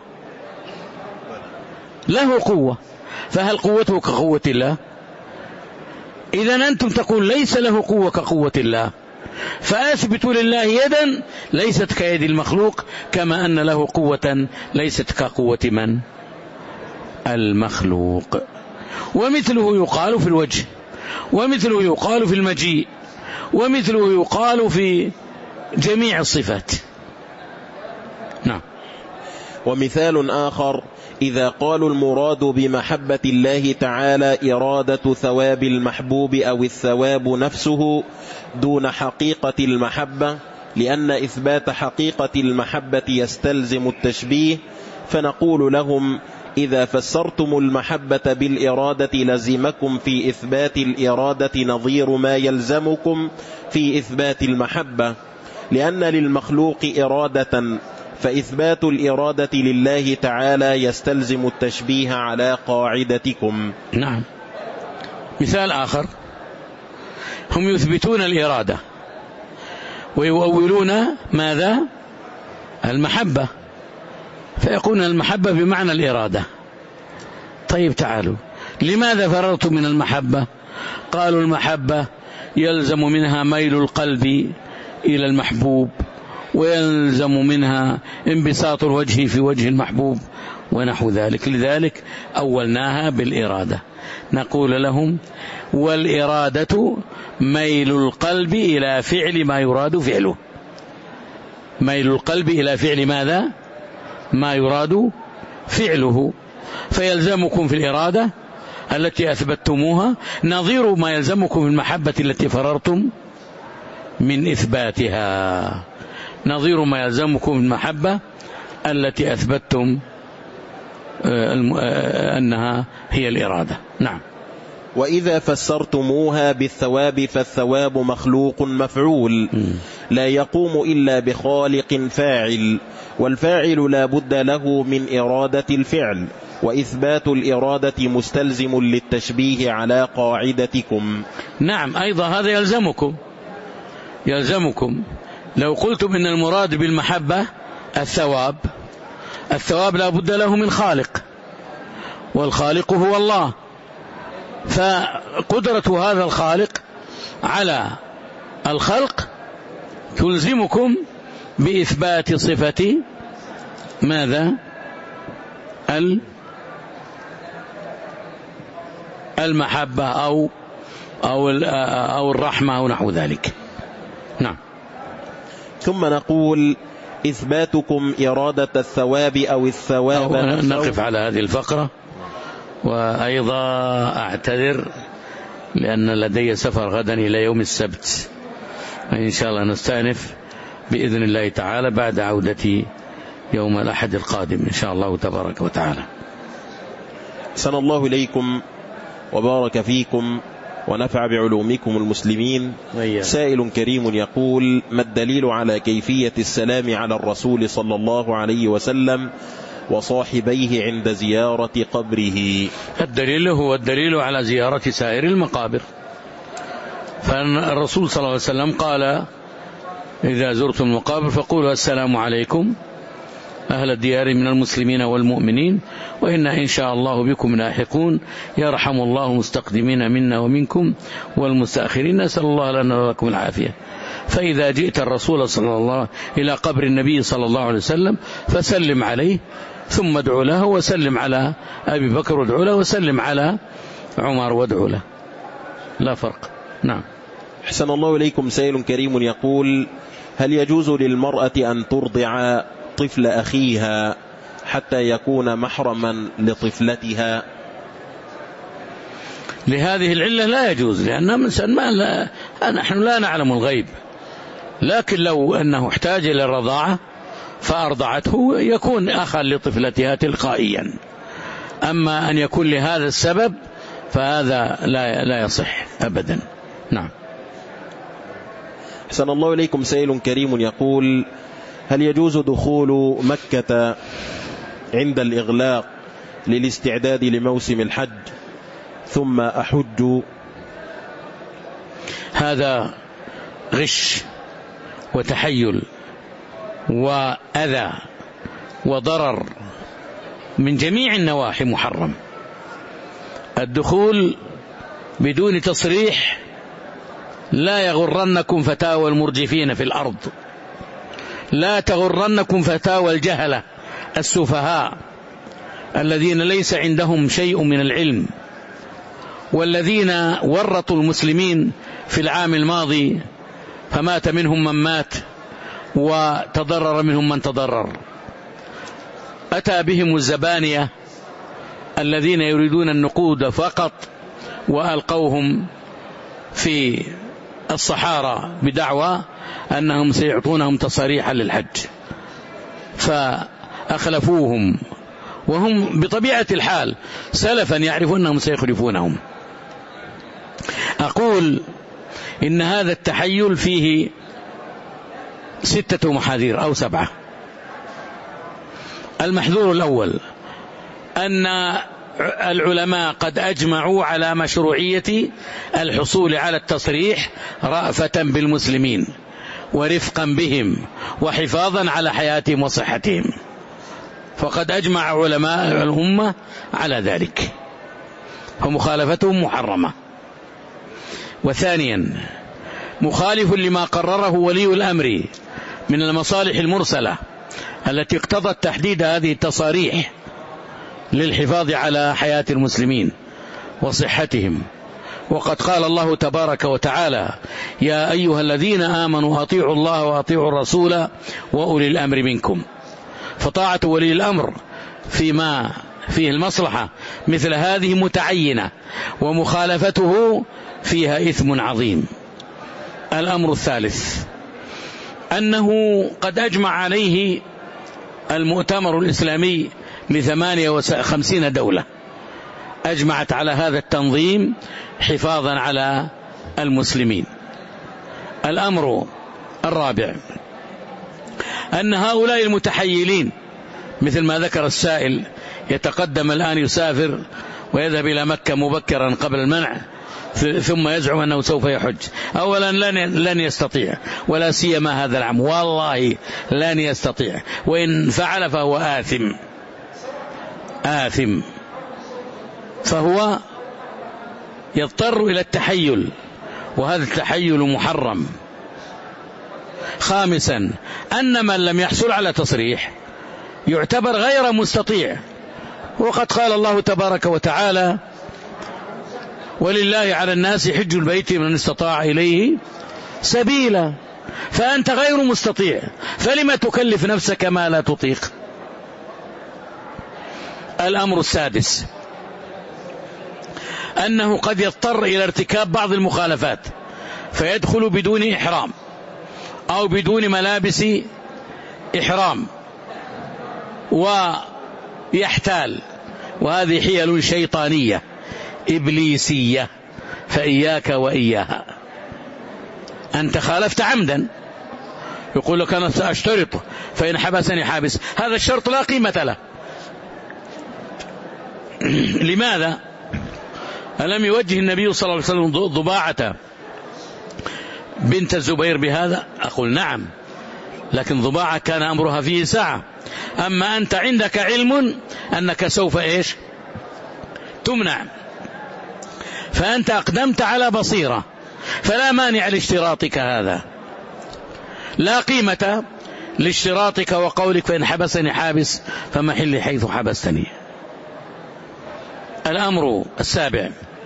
له قوة، فهل قوته كقوة الله؟ إذن أنتم تقول ليس له قوة كقوة الله، فأثبتوا لله يدا ليست كيد المخلوق، كما أن له قوة ليست كقوة من؟ المخلوق. ومثله يقال في الوجه، ومثله يقال في المجيء، ومثله يقال في جميع الصفات. نعم. ومثال آخر إذا قالوا المراد بمحبة الله تعالى إرادة ثواب المحبوب أو الثواب نفسه دون حقيقة المحبة، لأن إثبات حقيقة المحبة يستلزم التشبيه، فنقول لهم إذا فسرتم المحبة بالإرادة لزمكم في إثبات الإرادة نظير ما يلزمكم في إثبات المحبة، لأن للمخلوق إرادة فإثبات الإرادة لله تعالى يستلزم التشبيه على قاعدتكم. نعم. مثال آخر، هم يثبتون الإرادة ويؤولون ماذا؟ المحبة، فيقولون المحبة بمعنى الإرادة. طيب تعالوا، لماذا فررتم من المحبة؟ قالوا المحبة يلزم منها ميل القلب إلى المحبوب، ويلزم منها انبساط الوجه في وجه المحبوب ونحو ذلك، لذلك أولناها بالإرادة. نقول لهم والإرادة ميل القلب إلى فعل ما يراد فعله، ميل القلب إلى فعل ماذا؟ ما يراد فعله، فيلزمكم في الإرادة التي أثبتتموها نظير ما يلزمكم في المحبة التي فررتم من إثباتها، نظير ما يلزمكم المحبة التي أثبتتم أنها هي الإرادة. نعم. وإذا فسرتموها بالثواب فالثواب مخلوق مفعول لا يقوم إلا بخالق فاعل، والفاعل لا بد له من إرادة الفعل، وإثبات الإرادة مستلزم للتشبيه على قاعدتكم. نعم. أيضا هذا يلزمكم يلزمكم لو قلتم إن المراد بالمحبة الثواب، الثواب لا بد له من خالق، والخالق هو الله، فقدرة هذا الخالق على الخلق تلزمكم بإثبات صفة ماذا؟ المحبة أو أو أو الرحمة أو نحو ذلك. نعم. ثم نقول إثباتكم إرادة الثواب أو الثواب. نقف على هذه الفقرة، وأيضا أعتذر لأن لدي سفر غدا إلى يوم السبت، إن شاء الله نستأنف بإذن الله تعالى بعد عودتي يوم الأحد القادم إن شاء الله تبارك وتعالى. أحسن الله إليكم وبارك فيكم ونفع بعلومكم المسلمين. سائل كريم يقول: ما الدليل على كيفية السلام على الرسول صلى الله عليه وسلم وصاحبيه عند زيارة قبره؟ الدليل هو الدليل على زيارة سائر المقابر، فالرسول صلى الله عليه وسلم قال: إذا زرتم المقابر فقولوا السلام عليكم أهل الديار من المسلمين والمؤمنين وإنا إن شاء الله بكم لاحقون، يرحم الله المستقدمين منا ومنكم والمستأخرين، نسأل الله لنا ولكم العافية. فإذا جئت الرسول صلى الله عليه وسلم إلى قبر النبي صلى الله عليه وسلم فسلم عليه، ثم ادعو له، وسلم على أبي بكر وادعو له، وسلم على عمر وادعو له، لا فرق. نعم. أحسن الله إليكم. سائل كريم يقول: هل يجوز للمرأة أن ترضع طفل أخيها حتى يكون محرما لطفلتها؟ لهذه العلة لا يجوز، لأن ما لا نحن لا نعلم الغيب، لكن لو أنه احتاج إلى الرضاعة فأرضعته يكون أخا لطفلتها تلقائيا. أما أن يكون لهذا السبب فهذا لا لا يصح أبدا. نعم. أحسن الله إليكم. سائل كريم يقول: هل يجوز دخول مكة عند الإغلاق للاستعداد لموسم الحج ثم أحج؟ هذا غش وتحيل وأذى وضرر من جميع النواحي محرم. الدخول بدون تصريح لا يغرنكم فتاوى المرجفين في الأرض، لا تغرنكم فتاوى الجهلة السفهاء الذين ليس عندهم شيء من العلم، والذين ورطوا المسلمين في العام الماضي فمات منهم من مات وتضرر منهم من تضرر. أتى بهم الزبانية الذين يريدون النقود فقط وألقوهم في الصحارى بدعوى أنهم سيعطونهم تصاريحا للحج، فأخلفوهم وهم بطبيعة الحال سلفا يعرفون أنهم سيخلفونهم. أقول إن هذا التحيل فيه ستة محاذير أو سبعة. المحذور الأول أن العلماء قد أجمعوا على مشروعية الحصول على التصريح رأفة بالمسلمين ورفقا بهم وحفاظا على حياتهم وصحتهم، فقد أجمع علماء الأمة على ذلك، فمخالفتهم محرمة. وثانيا مخالف لما قرره ولي الأمر من المصالح المرسلة التي اقتضت تحديد هذه التصاريح للحفاظ على حياة المسلمين وصحتهم. وقد قال الله تبارك وتعالى: يا أيها الذين آمنوا أطيعوا الله وأطيعوا الرسول وأولي الأمر منكم. فطاعة ولي الأمر فيما فيه المصلحة مثل هذه متعينة، ومخالفته فيها إثم عظيم. الأمر الثالث أنه قد أجمع عليه المؤتمر الإسلامي لثمانية وخمسين دولة، أجمعت على هذا التنظيم حفاظا على المسلمين. الأمر الرابع أن هؤلاء المتحيلين مثل ما ذكر السائل يتقدم الآن يسافر ويذهب إلى مكة مبكرا قبل المنع ثم يزعم أنه سوف يحج. أولا لن, لن يستطيع، ولا سيما هذا العام، والله لن يستطيع، وإن فعل فهو آثم آثم فهو يضطر إلى التحيل، وهذا التحيل محرم. خامسا أن من لم يحصل على تصريح يعتبر غير مستطيع، وقد قال الله تبارك وتعالى: ولله على الناس حج البيت من استطاع إليه سبيلا. فأنت غير مستطيع، فلما تكلف نفسك ما لا تطيق؟ الأمر السادس أنه قد يضطر إلى ارتكاب بعض المخالفات فيدخل بدون إحرام أو بدون ملابس إحرام ويحتال، وهذه حيل شيطانية إبليسية، فإياك وإياها. أنت خالفت عمدا، يقول لك أنا سأشترط فإن حبسني حابس، هذا الشرط لا قيمة له. لماذا؟ ألم يوجه النبي صلى الله عليه وسلم ضباعة بنت الزبير بهذا؟ أقول نعم، لكن ضباعة كان أمرها فيه ساعة. أما أنت عندك علم أنك سوف إيش تمنع، فأنت أقدمت على بصيرة، فلا مانع لاشتراطك هذا، لا قيمة لاشتراطك وقولك فإن حبسني حابس فمحلي حيث حبستني. الأمر السابع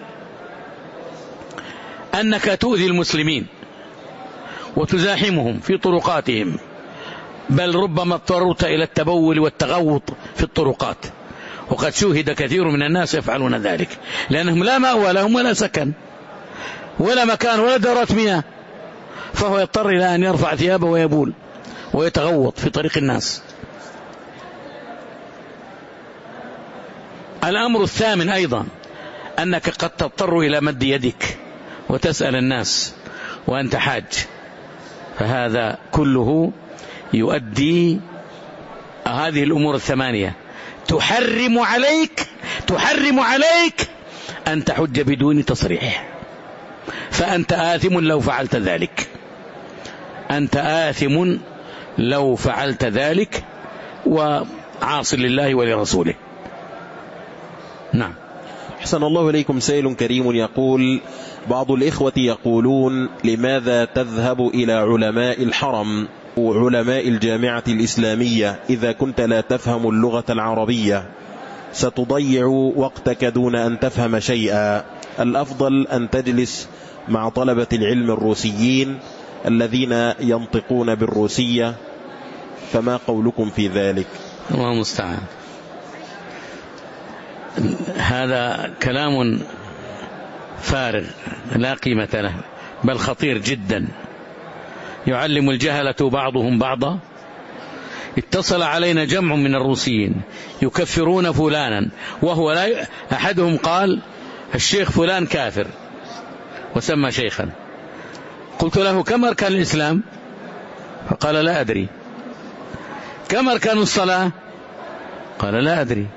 أنك تؤذي المسلمين وتزاحمهم في طرقاتهم، بل ربما اضطررت إلى التبول والتغوط في الطرقات، وقد شوهد كثير من الناس يفعلون ذلك، لأنهم لا مأوى لهم ولا سكن ولا مكان ولا دورات مياه، فهو يضطر إلى أن يرفع ثيابه ويبول ويتغوط في طريق الناس. الأمر الثامن أيضا أنك قد تضطر إلى مد يدك وتسأل الناس وأنت حاج، فهذا كله يؤدي هذه الأمور الثمانية تحرم عليك تحرم عليك أن تحج بدون تصريح، فأنت آثم لو فعلت ذلك، أنت آثم لو فعلت ذلك وعاص لله ولرسوله. نعم. أحسن الله إليكم. سائل كريم يقول: بعض الإخوة يقولون لماذا تذهب إلى علماء الحرم وعلماء الجامعة الإسلامية إذا كنت لا تفهم اللغة العربية؟ ستضيع وقتك دون أن تفهم شيئا، الأفضل أن تجلس مع طلبة العلم الروسيين الذين ينطقون بالروسية، فما قولكم في ذلك؟ الله المستعان. هذا كلام فارغ لا قيمة له، بل خطير جدا. يعلم الجهلة بعضهم بعضا. اتصل علينا جمع من الروسيين يكفرون فلانا، وهو لا ي... أحدهم قال الشيخ فلان كافر وسمى شيخا. قلت له كم أركان الإسلام؟ فقال لا أدري. كم أركان الصلاة؟ قال لا أدري.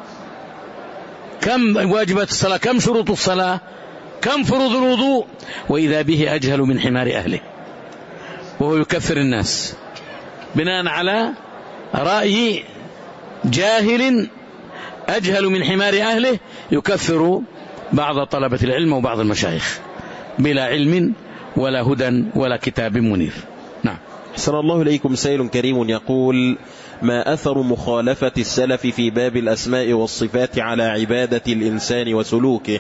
كم واجبات الصلاة؟ كم شروط الصلاة؟ كم فروض الوضوء؟ وإذا به أجهل من حمار أهله، وهو يكفر الناس بناء على رأي جاهل أجهل من حمار أهله، يكفر بعض طلبة العلم وبعض المشايخ بلا علم ولا هدى ولا كتاب منير. نعم. أحسن الله إليكم. سائل كريم يقول: ما أثر مخالفة السلف في باب الأسماء والصفات على عبادة الإنسان وسلوكه؟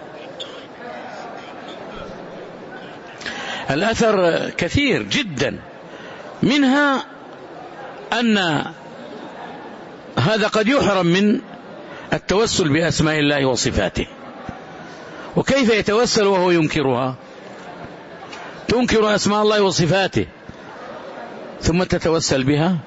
الأثر كثير جدا، منها أن هذا قد يحرم من التوسل بأسماء الله وصفاته. وكيف يتوسل وهو ينكرها؟ تنكر أسماء الله وصفاته ثم تتوسل بها؟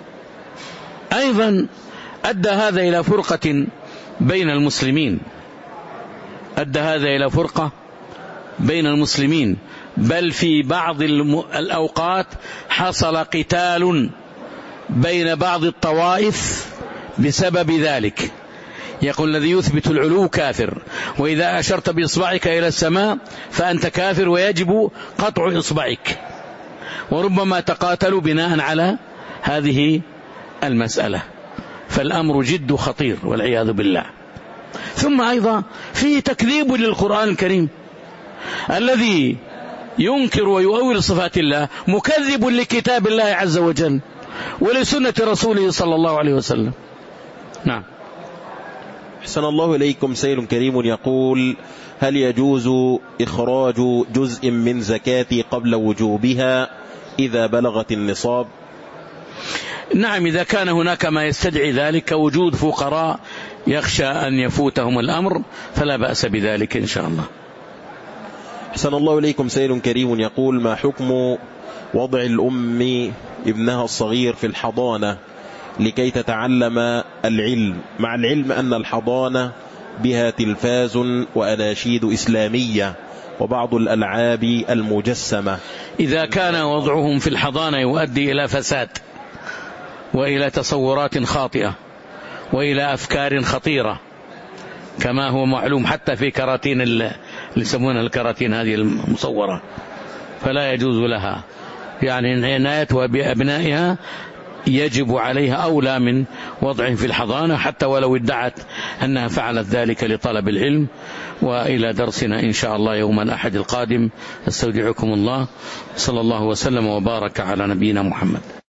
أيضا أدى هذا إلى فرقة بين المسلمين، أدى هذا إلى فرقة بين المسلمين، بل في بعض الأوقات حصل قتال بين بعض الطوائف بسبب ذلك. يقول الذي يثبت العلو كافر، وإذا أشرت بإصبعك إلى السماء فأنت كافر ويجب قطع إصبعك. وربما تقاتلوا بناء على هذه المسألة، فالأمر جد خطير والعياذ بالله. ثم أيضا فيه تكذيب للقرآن الكريم. الذي ينكر ويؤول صفات الله مكذب لكتاب الله عز وجل ولسنة رسوله صلى الله عليه وسلم. نعم. أحسن الله إليكم. سائل كريم يقول: هل يجوز إخراج جزء من زكاتي قبل وجوبها إذا بلغت النصاب؟ نعم، إذا كان هناك ما يستدعي ذلك كوجود فقراء يخشى أن يفوتهم الأمر فلا بأس بذلك إن شاء الله. أحسن الله إليكم. سائل كريم يقول: ما حكم وضع الأم ابنها الصغير في الحضانة لكي تتعلم العلم، مع العلم أن الحضانة بها تلفاز وأناشيد إسلامية وبعض الألعاب المجسمة؟ إذا كان وضعهم في الحضانة يؤدي إلى فساد وإلى تصورات خاطئة وإلى أفكار خطيرة كما هو معلوم حتى في كراتين اللي يسمونها الكراتين هذه المصورة، فلا يجوز لها. يعني عنايتها بأبنائها يجب عليها أولى من وضعهم في الحضانة حتى ولو ادعت أنها فعلت ذلك لطلب العلم. وإلى درسنا إن شاء الله يوم الأحد القادم. استودعكم الله، صلى الله وسلم وبارك على نبينا محمد.